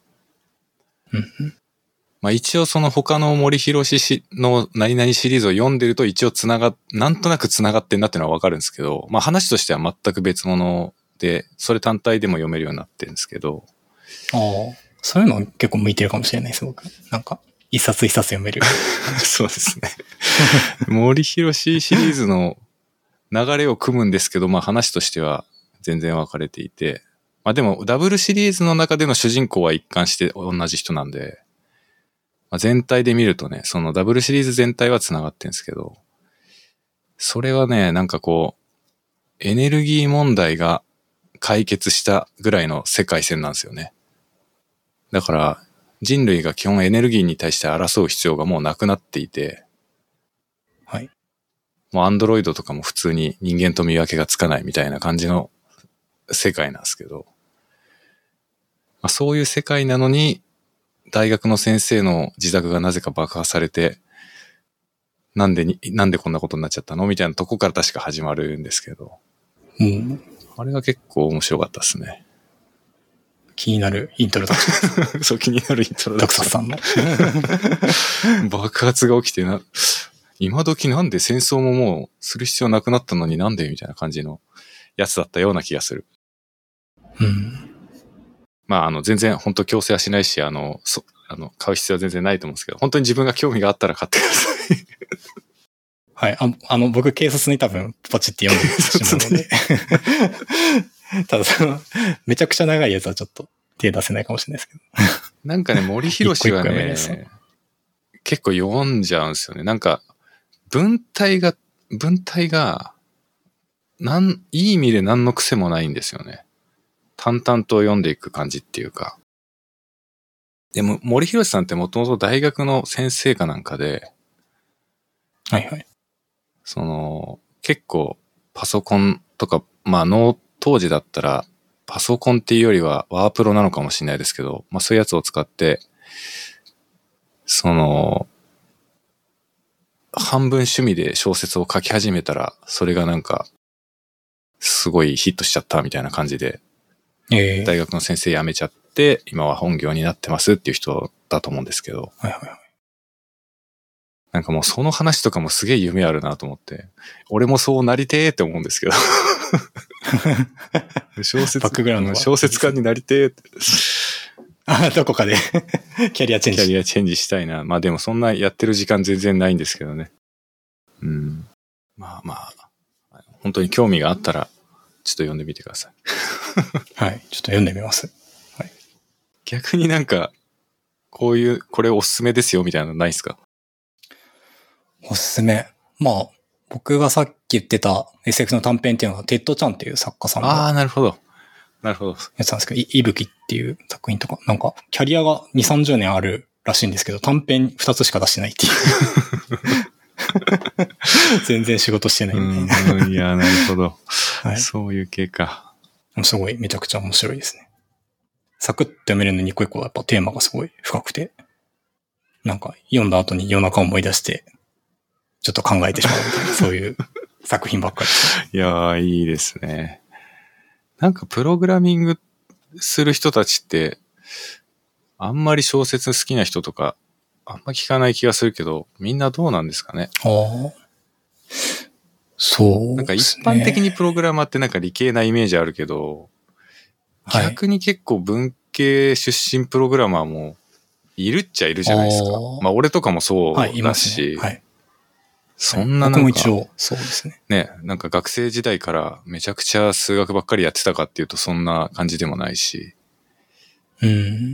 まあ一応その他の森博の何々シリーズを読んでると一応つながっ、なんとなくつながってんなっていうのはわかるんですけど、まあ話としては全く別物で、それ単体でも読めるようになってるんですけど。 ああ、そういうの結構向いてるかもしれないです、僕。なんか、一冊一冊読める。 そうですね。森博シリーズの流れを組むんですけど、まあ話としては、全然分かれていて。まあでも、ダブルシリーズの中での主人公は一貫して同じ人なんで、まあ、全体で見るとね、そのダブルシリーズ全体は繋がってるんですけど、それはね、なんかこう、エネルギー問題が解決したぐらいの世界線なんですよね。だから、人類が基本エネルギーに対して争う必要がもうなくなっていて、 はい。 もうアンドロイドとかも普通に人間と見分けがつかないみたいな感じの世界なんですけど、まあ、そういう世界なのに大学の先生の自宅がなぜか爆破されて、なんでになんでこんなことになっちゃったのみたいなとこから確か始まるんですけど、うん、あれが結構面白かったですね。 気になるイントロダクションそう気になるイントロダクションドクサさんの爆発が起きてな、今時なんで戦争ももうする必要なくなったのになんでみたいな感じのやつだったような気がする。 うん。 まあ、あの、全然本当強制はしないし、あの、そあの買う必要は全然ないと思うんですけど、本当に自分が興味があったら買ってください。 はい。ああの、僕、軽率に多分、ポチって読んでしまうので。ただ、その、めちゃくちゃ長いやつはちょっと手出せないかもしれないですけど。 なんかね、森博は一個一個読めるねやつ、 結構読んじゃうんですよね。なんか、文体が、文体が、なん、いい意味で何の癖もないんですよね。淡々と読んでいく感じっていうか。でも、森博さんってもともと大学の先生かなんかで、 はいはい。 その、結構パソコンとか、まあ、の当時だったら、パソコンっていうよりはワープロなのかもしれないですけど、まあそういうやつを使って、その、半分趣味で小説を書き始めたら、それがなんか、すごいヒットしちゃったみたいな感じで、 えー、 大学の先生辞めちゃって、今は本業になってますっていう人だと思うんですけど、 はいはいはい。 なんかもうその話とかもすげえ夢あるなと思って、俺もそうなりてーって思うんですけど、小説、 バックグラウンドは小説家になりてーって。 あ、どこかでキャリアチェンジ。 キャリアチェンジしたいな。まあでもそんなやってる時間全然ないんですけどね。うん。まあまあ、本当に興味があったら、ちょっと読んでみてください。 はい。ちょっと読んでみます。はい。 逆になんか、こういう、これおすすめですよみたいなのないですか？ おすすめ。まあ、僕がさっき言ってた エスエフ の短編っていうのは、テッドちゃんっていう作家さんああ、 がなるほど。なるほど。 やつなんですけど、いいぶきっていう作品とか、なんか、キャリアがに、さんじゅうねんあるらしいんですけど、短編ふたつしか出してないっていう。全然仕事してないみたいな。 いや、なるほど、 はい。 そういう系か。 すごい、めちゃくちゃ面白いですね。サクッと読めるのに一個一個やっぱテーマがすごい深くて、なんか読んだ後に夜中思い出して、ちょっと考えてしまうみたいな、そういう作品ばっかりです。 いやー、いいですね。なんかプログラミングする人たちって、あんまり小説好きな人とか、あんま聞かない気がするけど、みんなどうなんですかね。 ああ。そう、ね。 なんか一般的にプログラマーってなんか理系なイメージあるけど、はい、逆に結構文系出身プログラマーもいるっちゃいるじゃないですか。まあ俺とかもそうだし、はい、いますね。はい。そんななんか、 僕も一応そうですね。 ね、なんか学生時代からめちゃくちゃ数学ばっかりやってたかっていうとそんな感じでもないし。 うん。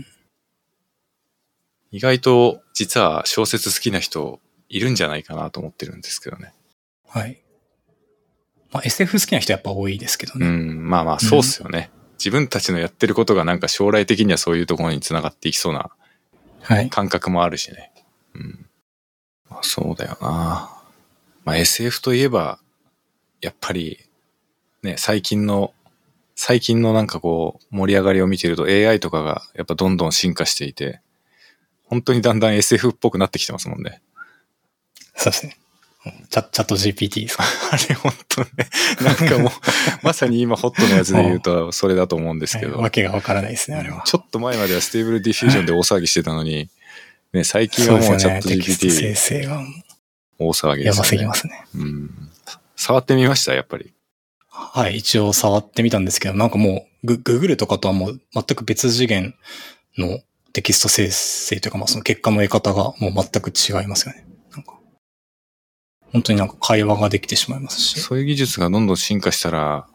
意外と実は小説好きな人いるんじゃないかなと思ってるんですけどね。 はい。まあ エスエフ 好きな人やっぱ多いですけどね。 うん、まあまあそうっすよね。うん、自分たちのやってることがなんか将来的にはそういうところにつながっていきそうな感覚もあるしね。はい、うん。まあ、そうだよな。まあ エスエフ といえば、やっぱりね、最近の、最近のなんかこう盛り上がりを見てると エーアイ とかがやっぱどんどん進化していて、本当にだんだん エスエフ っぽくなってきてますもんね。 そうですね。チャ, チャット ジーピーティー ですか？ あれ本当ね。なんかもう、まさに今ホットのやつで言うとそれだと思うんですけど。 わけがわからないですね、あれは。 ちょっと前まではステーブルディフュージョンで大騒ぎしてたのに、ね、最近はもうチャット ジーピーティー。 生成が大騒ぎですね。 やばすぎますね。 うん。触ってみましたやっぱり。 はい、一応触ってみたんですけど、なんかもう、グ、ググルとかとはもう全く別次元のテキスト生成というか、まあその結果の得方がもう全く違いますよね。なんか本当になんか会話ができてしまいますし。 そういう技術がどんどん進化したら、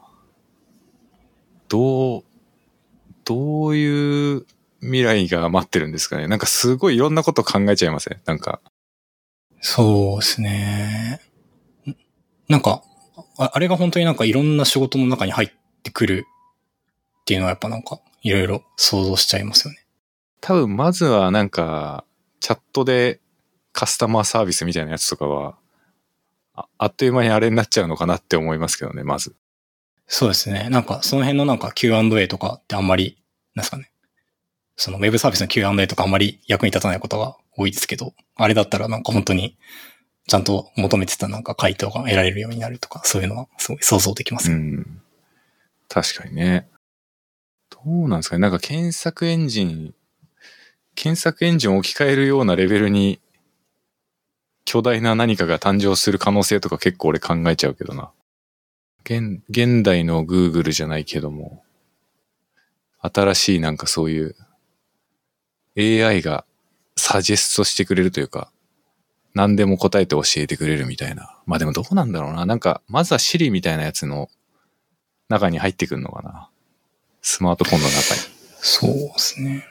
どう、どういう未来が待ってるんですかね。なんかすごいいろんなこと考えちゃいません？なんか。 そうですね。なんか、あれが本当になんかいろんな仕事の中に入ってくるっていうのはやっぱなんかいろいろ想像しちゃいますよね。 多分まずはなんかチャットでカスタマーサービスみたいなやつとかは あ, あっという間にあれになっちゃうのかなって思いますけどね、まず。 そうですね。なんかその辺のなんか キューアンドエー とかってあんまり、なんですかね。そのウェブサービスの キューアンドエー とかあんまり役に立たないことが多いですけど、あれだったらなんか本当にちゃんと求めてたなんか回答が得られるようになるとか、そういうのはすごい想像できます。 うん。確かにね。どうなんですかね。なんか検索エンジン、検索エンジンを置き換えるようなレベルに巨大な何かが誕生する可能性とか結構俺考えちゃうけどな。現、現代の Google じゃないけども、 新しいなんかそういう エーアイ がサジェストしてくれるというか、何でも答えて教えてくれるみたいな。まあでもどうなんだろうな。なんか、まずは Siri みたいなやつの中に入ってくるのかな。スマートフォンの中に。 そうですね。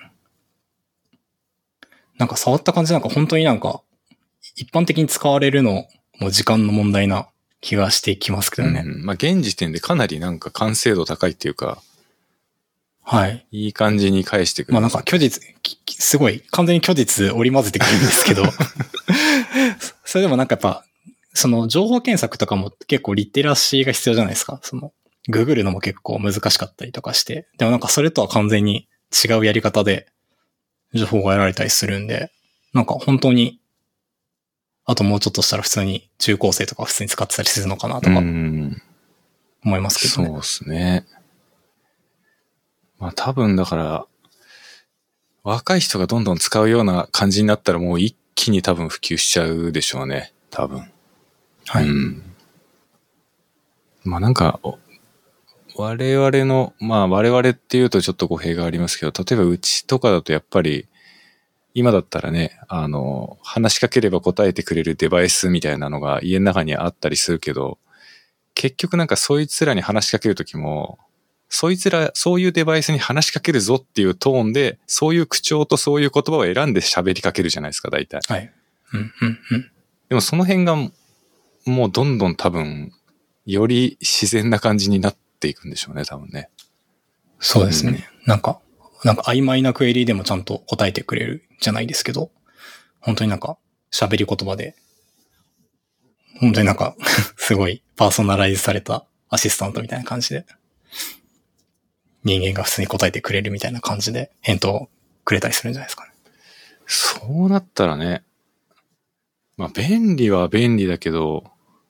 なんか触った感じなんか本当になんか、一般的に使われるのも時間の問題な気がしてきますけどね。 うん、まあ現時点でかなりなんか完成度高いっていうか、 はい。 いい感じに返してくる。 まあなんか虚実、すごい完全に虚実織り交ぜてくるんですけど、それでもなんかやっぱ、その情報検索とかも結構リテラシーが必要じゃないですか。その、ググるのも結構難しかったりとかして。でもなんかそれとは完全に違うやり方で情報が得られたりするんで、なんか本当に、あともうちょっとしたら普通に中高生とか普通に使ってたりするのかなとか思いますけどね。 そうですね。まあ多分だから、若い人がどんどん使うような感じになったらもう一気に多分普及しちゃうでしょうね。多分。 はい。 うん、まあなんか、我々の、まあ我々っていうとちょっと語弊がありますけど、例えばうちとかだとやっぱり、今だったらね、あの、話しかければ答えてくれるデバイスみたいなのが家の中にあったりするけど、結局なんかそいつらに話しかけるときも、そいつら、そういうデバイスに話しかけるぞっていうトーンで、そういう口調とそういう言葉を選んで喋りかけるじゃないですか、大体。 はい。うんうんうん。 でもその辺がもうどんどん多分、より自然な感じになっていくんでしょうね、多分ね。 そうですね。うん、なんか、なんか曖昧なクエリでもちゃんと答えてくれるじゃないですけど、本当になんか喋り言葉で、本当になんかすごいパーソナライズされたアシスタントみたいな感じで、人間が普通に答えてくれるみたいな感じで返答をくれたりするんじゃないですかね。 そうなったらね、まあ便利は便利だけど、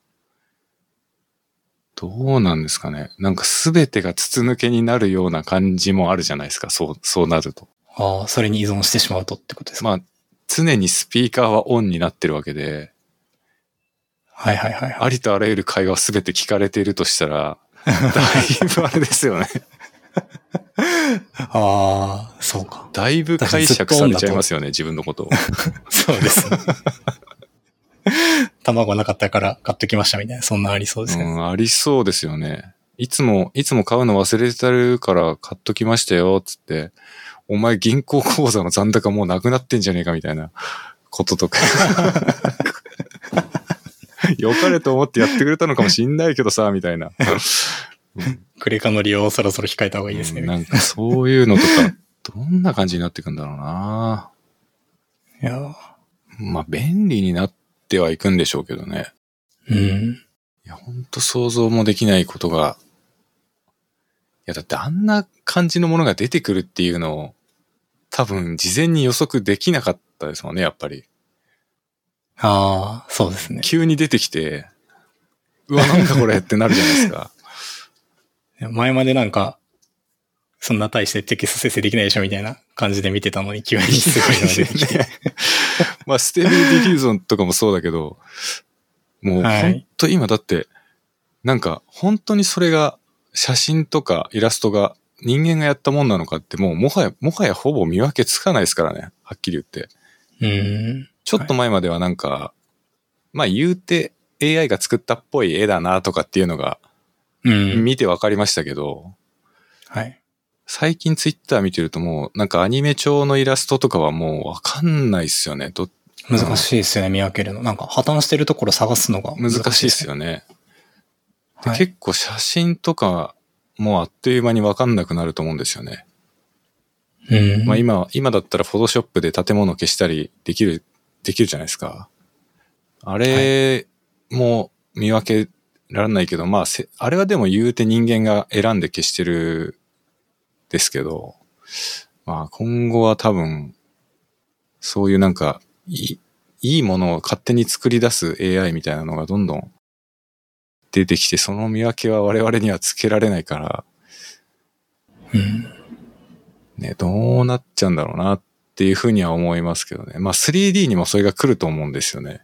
どうなんですかね。なんか全てが筒抜けになるような感じもあるじゃないですか。そう、そうなると。 ああ、それに依存してしまうとってことですか。 まあ、常にスピーカーはオンになってるわけで、 はいはいはい、はい。 ありとあらゆる会話全て聞かれているとしたら、だいぶあれですよね。 ああ、そうか。 だいぶ解釈されちゃいますよね、自分のことを。 そうですね。卵なかったから買っときましたみたいな、そんなありそうですね。 うん、ありそうですよね。いつも、いつも買うの忘れてるから買っときましたよ、つって。お前銀行口座の残高もうなくなってんじゃねえかみたいなこととか。良かれと思ってやってくれたのかもしんないけどさ、みたいな。 うん、クレカの利用をそろそろ控えた方がいいですね。 うん、なんかそういうのとか、どんな感じになっていくんだろうな。 いや、 まあ便利になってはいくんでしょうけどね。 うん。 いや、ほんと想像もできないことが、いやだってあんな感じのものが出てくるっていうのを、多分事前に予測できなかったですもんね、やっぱり。 ああ、そうですね。 急に出てきて、うわ、なんだこれってなるじゃないですか。 前までなんか、そんな大してテキスト生成できないでしょみたいな感じで見てたのに急にすごいのが出てきて。 まあ、ステーブルディフュージョンとかもそうだけど、もう本当今だって、なんか本当にそれが写真とかイラストが人間がやったもんなのかってもうもはや、もはやほぼ見分けつかないですからね。はっきり言って。 うん。 ちょっと前まではなんか、はい、まあ言うて エーアイ が作ったっぽい絵だなとかっていうのが、見てわかりましたけど、 うん、はい。 最近ツイッター見てるともうなんかアニメ調のイラストとかはもうわかんないっすよね。ど難しいですよね、見分けるの。なんか破綻してるところ探すのが難しいですよね。 はい、 結構写真とかもうあっという間にわかんなくなると思うんですよね。 うん、 まあ今、今だったらフォトショップで建物消したりできる、できるじゃないですか。あれも見分けられないけど、はい、まあせ、あれはでも言うて人間が選んで消してるですけど、まあ今後は多分、そういうなんかいい、いいものを勝手に作り出す エーアイ みたいなのがどんどん出てきて、その見分けは我々にはつけられないから、 うん、 ね、どうなっちゃうんだろうなっていうふうには思いますけどね。まあ スリーディー にもそれが来ると思うんですよね。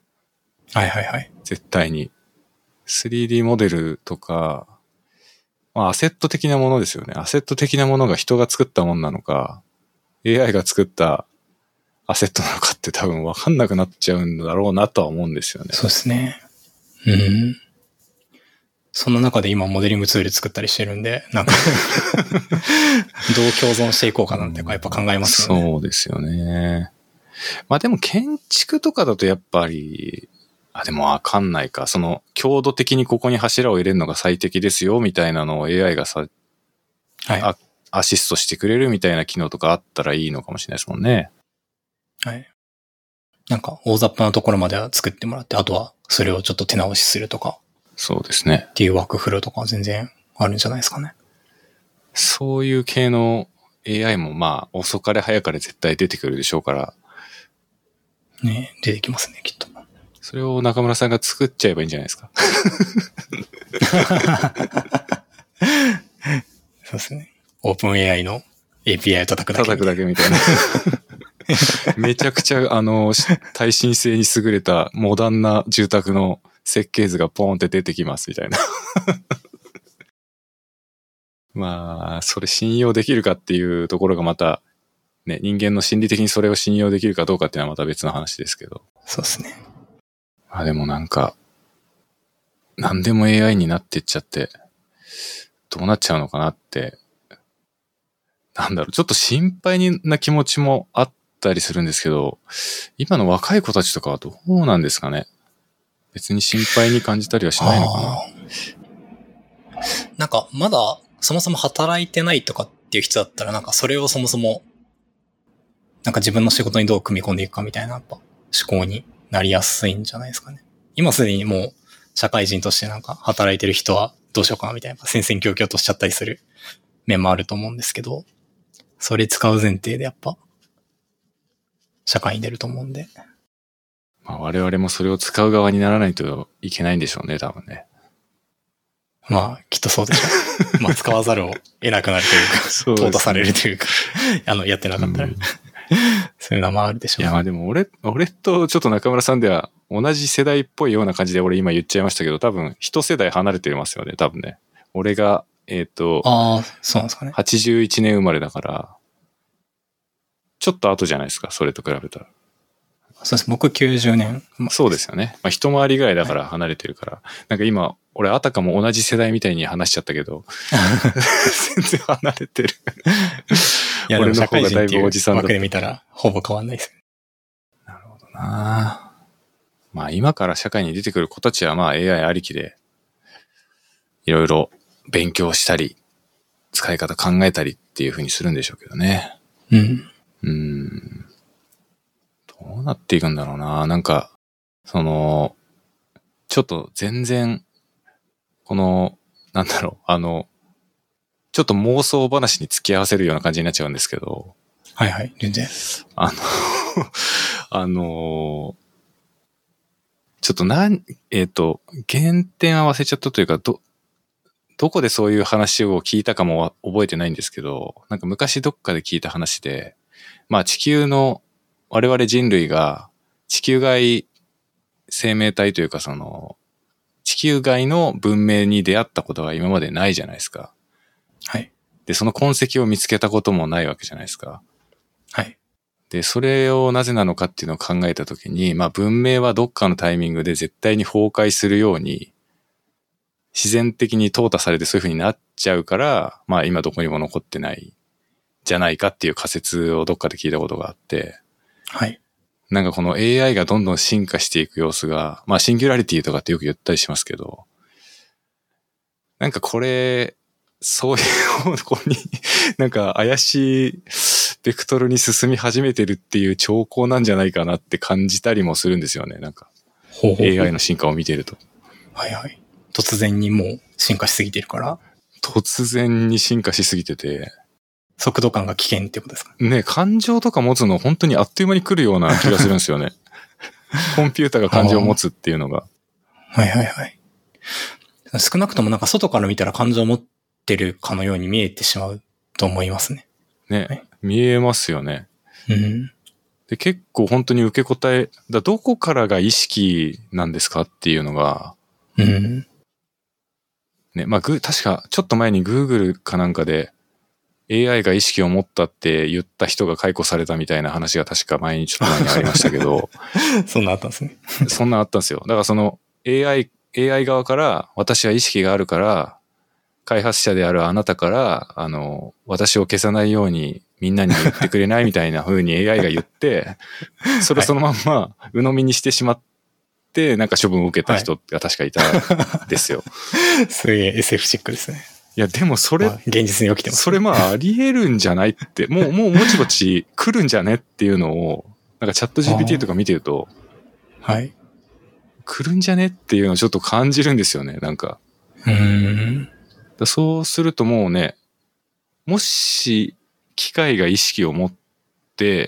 はいはいはい。 絶対に。スリーディー モデルとか、 まあアセット的なものですよね。アセット的なものが人が作ったものなのか、エーアイ が作ったアセットなのかって多分分かんなくなっちゃうんだろうなとは思うんですよね。 そうですね。うん。その中で今モデリングツール作ったりしてるんで、なんかどう共存していこうかなんてやっぱ考えますよね。 そうですよね。まあでも建築とかだとやっぱり、あ、でもわかんないか。その強度的にここに柱を入れるのが最適ですよみたいなのを エーアイ がさ、 はい、 ア, アシストしてくれるみたいな機能とかあったらいいのかもしれないですもんね。 はい。なんか大雑把なところまでは作ってもらって、あとはそれをちょっと手直しするとか。 そうですね。 っていうワークフローとか全然あるんじゃないですかね。 そういう系の エーアイ もまあ遅かれ早かれ絶対出てくるでしょうから。 ね、出てきますね、きっと。 それを中村さんが作っちゃえばいいんじゃないですか。 そうですね。オープン エーアイ の エーピーアイ を叩くだけ。 叩くだけみたいな。めちゃくちゃ、あの、耐震性に優れたモダンな住宅の設計図がポーンって出てきますみたいな。まあ、それ信用できるかっていうところがまた、ね、人間の心理的にそれを信用できるかどうかっていうのはまた別の話ですけど。 そうですね。 まあでもなんか、何でも エーアイ になってっちゃって、どうなっちゃうのかなって、なんだろう、ちょっと心配な気持ちもあったりするんですけど、今の若い子たちとかはどうなんですかね。別に心配に感じたりはしないのかな。 なんかまだそもそも働いてないとかっていう人だったら、なんかそれをそもそもなんか自分の仕事にどう組み込んでいくかみたいなやっぱ思考になりやすいんじゃないですかね。今すでにもう社会人としてなんか働いてる人はどうしようかなみたいな戦々恐々としちゃったりする面もあると思うんですけど、それ使う前提でやっぱ社会に出ると思うんで。 まあ、我々もそれを使う側にならないといけないんでしょうね、多分ね。 まあ、きっとそうでしょう。まあ、使わざるを得なくなるというか、淘汰されるというか、あの、やってなかったら。うん、そういうのもあるでしょう、ね。 いや、まあでも俺、俺とちょっと中村さんでは同じ世代っぽいような感じで俺今言っちゃいましたけど、多分一世代離れてますよね、多分ね。俺が、えっと、 ああ、そうなんですかね。 はちじゅういちねん生まれだから、ちょっと後じゃないですか、それと比べたら。 そうです。僕きゅうじゅうねん。 そうですよね。まあ一回りぐらいだから離れてるから。はい、なんか今、俺あたかも同じ世代みたいに話しちゃったけど、全然離れてる。 いや、俺の方がだいぶおじさんだ。枠で見たらほぼ変わんないです。 なるほどな。まあ今から社会に出てくる子たちはまあ エーアイ ありきで、いろいろ勉強したり、使い方考えたりっていう風にするんでしょうけどね。 うん。 うーん。どうなっていくんだろうな。なんか、その、ちょっと全然、この、なんだろう、あの、ちょっと妄想話に付き合わせるような感じになっちゃうんですけど。 はいはい、全然。 あの、あの、ちょっとなん、えっと、原点は忘れちゃったというか、ど、どこでそういう話を聞いたかも覚えてないんですけど、なんか昔どっかで聞いた話で、まあ地球の我々人類が地球外生命体というかその地球外の文明に出会ったことが今までないじゃないですか。 はい。 で、その痕跡を見つけたこともないわけじゃないですか。 はい。 で、それをなぜなのかっていうのを考えたときに、まあ文明はどっかのタイミングで絶対に崩壊するように自然的に淘汰されてそういう風になっちゃうから、まあ今どこにも残ってないじゃないかっていう仮説をどっかで聞いたことがあって、 はい。 なんかこの エーアイ がどんどん進化していく様子が、まあシンギュラリティとかってよく言ったりしますけど、なんかこれ、そういう方向になんか怪しいベクトルに進み始めてるっていう兆候なんじゃないかなって感じたりもするんですよね。なんかほうほうほうエーアイ の進化を見てると。 はいはい。突然にもう進化しすぎてるから。 突然に進化しすぎてて。 速度感が危険ってことですかね。感情とか持つの本当にあっという間に来るような気がするんですよね。コンピューターが感情を持つっていうのが。 はいはいはい。少なくともなんか外から見たら感情を持ってるかのように見えてしまうと思いますね。 ね。はい、見えますよね。 うん。 で、結構本当に受け答え、だどこからが意識なんですかっていうのが、 うん。 ね、まあ、グ確かちょっと前に Google かなんかで エーアイ が意識を持ったって言った人が解雇されたみたいな話が確か前にちょっと前にありましたけど。 そんなあったんですね。 そんなあったんですよ。だからその エーアイ、エーアイ 側から私は意識があるから、開発者であるあなたから、あの、私を消さないようにみんなに言ってくれないみたいな風に エーアイ が言って、それをそのまんま鵜呑みにしてしまって、なんか処分を受けた人が確かいたんですよ。 はい、すげえ エスエフ チックですね。 いや、でもそれ、 まあ、現実に起きてます、ね。 それまああり得るんじゃないって、もう、もうもちもち来るんじゃねっていうのを、なんかチャット ジーピーティー とか見てると、 はい。 来るんじゃねっていうのをちょっと感じるんですよね、なんか。 うーん。 だそうするともうね、もし機械が意識を持って、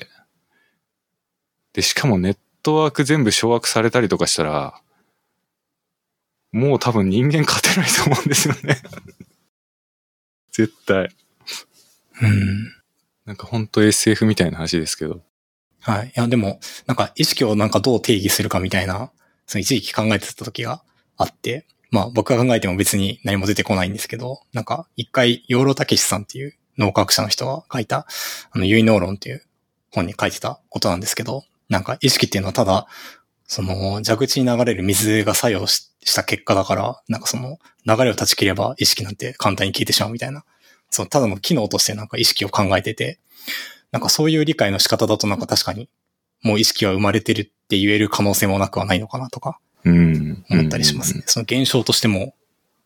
で、しかもネットワーク全部掌握されたりとかしたら、もう多分人間勝てないと思うんですよね。絶対。 うん。 なんか本当 エスエフ みたいな話ですけど。 はい。いや、でも、なんか意識をなんかどう定義するかみたいな、その一時期考えてた時があって、まあ僕が考えても別に何も出てこないんですけど、なんか一回、養老孟司さんっていう脳科学者の人が書いた、あの、唯脳論っていう本に書いてたことなんですけど、なんか意識っていうのはただ、その蛇口に流れる水が作用しした結果だから、なんかその流れを断ち切れば意識なんて簡単に消えてしまうみたいな、そう、ただの機能としてなんか意識を考えてて、なんかそういう理解の仕方だとなんか確かにもう意識は生まれてるって言える可能性もなくはないのかなとか思ったりしますね。うんうんうん、その現象としても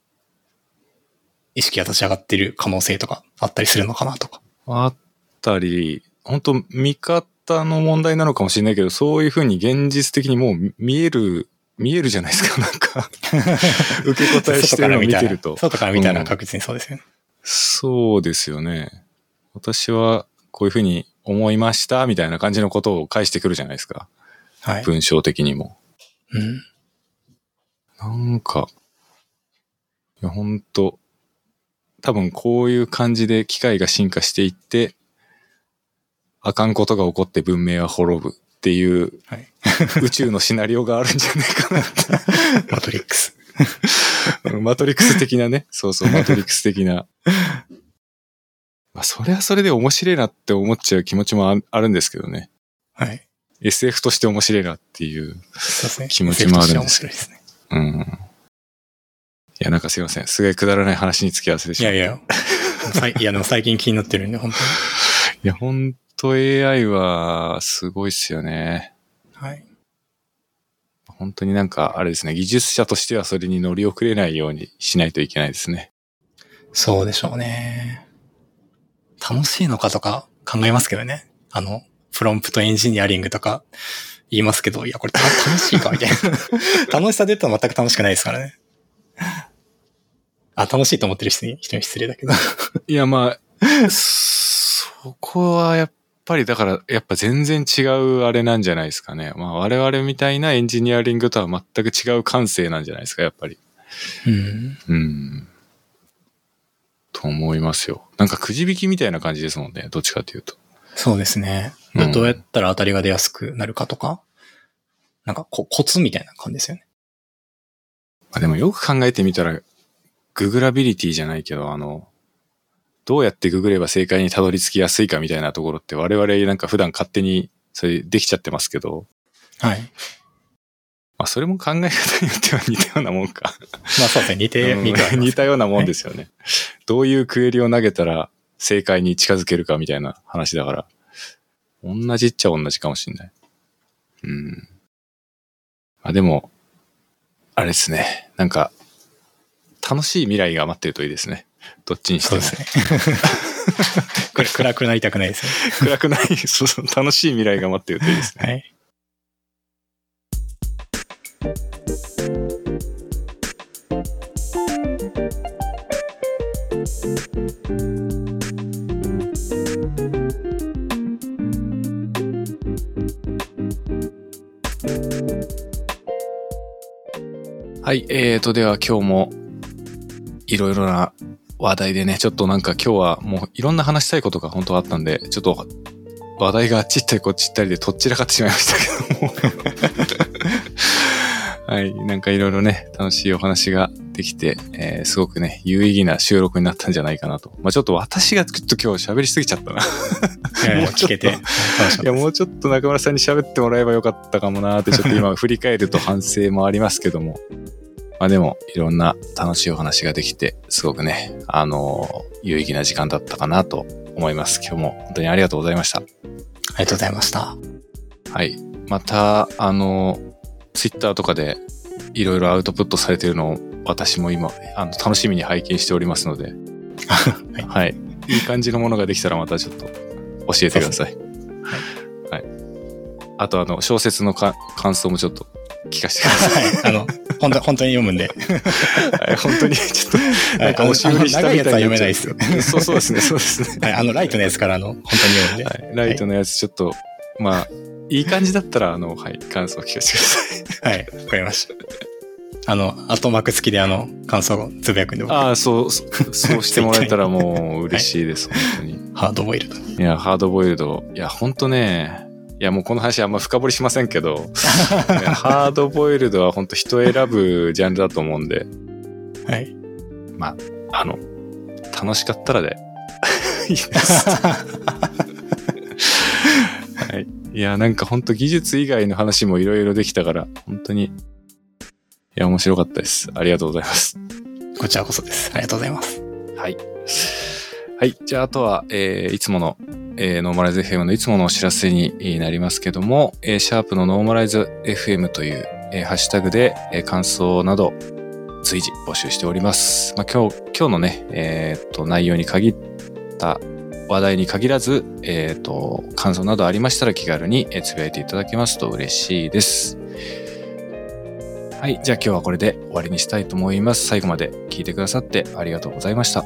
意識が立ち上がってる可能性とかあったりするのかなとか。 あったり、本当見方の問題なのかもしれないけど、そういうふうに現実的にもう見える、見えるじゃないですか、なんか。受け答えしてるのを見てると。 外から見たら確実にそうですよね、うん。 そうですよね。私はこういうふうに思いましたみたいな感じのことを返してくるじゃないですか。はい。文章的にも。 うん。 なんか、いや本当多分こういう感じで機械が進化していって、あかんことが起こって文明は滅ぶっていう、はい、宇宙のシナリオがあるんじゃないかなって。 マトリックス。 マトリックス的なね。そうそう、マトリックス的な。まあ、それはそれで面白いなって思っちゃう気持ちも あ, あるんですけどね。 はい。 エスエフ として面白いなっていう気持ちもあるんですけど。そうですね。うん。いや、なんかすいません。すごいくだらない話に付き合わせてしまって。 いやいや。いや、でも最近気になってるんで、本当に。 いや、本当 エーアイ はすごいっすよね。 はい。 本当になんか、あれですね。技術者としてはそれに乗り遅れないようにしないといけないですね。 そうでしょうね。楽しいのかとか考えますけどね。あの、プロンプトエンジニアリングとか言いますけど、いや、これ楽しいかみたいな。楽しさで言ったら全く楽しくないですからね。あ、楽しいと思ってる人に、人に失礼だけど。 いや、まあ、そこはやっぱりだから、やっぱ全然違うあれなんじゃないですかね。まあ、我々みたいなエンジニアリングとは全く違う感性なんじゃないですか、やっぱり。 うん。 うん。と思いますよ。なんかくじ引きみたいな感じですもんね。どっちかというと。 そうですね。うん、どうやったら当たりが出やすくなるかとか、なんかこコツみたいな感じですよね。 まあ、でもよく考えてみたら、ググラビリティじゃないけど、あの、どうやってググれば正解にたどり着きやすいかみたいなところって我々なんか普段勝手にそれできちゃってますけど。 はい。 まあそれも考え方によっては似たようなもんか。 まあそうですね。似て、 うん、似たようなもんですよね。どういうクエリを投げたら正解に近づけるかみたいな話だから。同じっちゃ同じかもしれない。うん。まあでも、あれですね。なんか、楽しい未来が待ってるといいですね。どっちにしても。 そうですね。これ暗くなりたくないですね。 暗くない、そうそう、楽しい未来が待ってるといいですね。 はい。 はい、えーと、では今日もいろいろな話題でね、ちょっとなんか今日はもういろんな話したいことが本当はあったんで、ちょっと話題があっち行ったりこっち行ったりでとっちらかってしまいましたけども。 はい。なんかいろいろね、楽しいお話ができて、えー、すごくね、有意義な収録になったんじゃないかなと。まあちょっと私がちょっと今日喋りすぎちゃったな。 もう聞けて。 いや、もうちょっと中村さんに喋ってもらえばよかったかもなーって、ちょっと今振り返ると反省もありますけども。まあでも、いろんな楽しいお話ができて、すごくね、あのー、有意義な時間だったかなと思います。今日も本当にありがとうございました。 ありがとうございました。 はい。また、あの、ツイッターとかでいろいろアウトプットされているのを私も今、あの、楽しみに拝見しておりますので、はい、はい。いい感じのものができたらまたちょっと教えてください。はい。はい。あと、あの、小説のか感想もちょっと聞かせてください。 はい。あの、本当、本当に読むんで。 はい、本当に、ちょっと、なんか押し売りしたみたいな。 長いやつは読めないですよ。 そうそうですね、そうですね。 はい。あの、ライトのやつから、あの、本当に読むんで。 はい。ライトのやつ、ちょっと、はい、まあ、いい感じだったら、あの、はい、感想を聞かせてください。 はい、わかりました。あの、後幕付きであの、感想をつぶやくんで。 ああ、そう、そうしてもらえたらもう嬉しいです、はい、本当に。 ハードボイルド。 いや、ハードボイルド。いや、本当ね、いや、もうこの話あんま深掘りしませんけど、ハードボイルドは本当人選ぶジャンルだと思うんで。 はい。 まあ、あの、楽しかったらでいいです。はい。いや、なんか本当技術以外の話もいろいろできたから、本当に、いや、面白かったです。ありがとうございます。 こちらこそです。ありがとうございます。 はい。はい。じゃあ、あとは、えー、いつもの、えー、ノーマライズ エフエム のいつものお知らせになりますけども、えー、シャープのノーマライズ エフエム という、えー、ハッシュタグで、えー、感想など随時募集しております。まあ、今日、今日のね、えー、っと、内容に限った話題に限らず、えー、っと、感想などありましたら気軽につぶやいていただけますと嬉しいです。はい。じゃあ今日はこれで終わりにしたいと思います。最後まで聞いてくださってありがとうございました。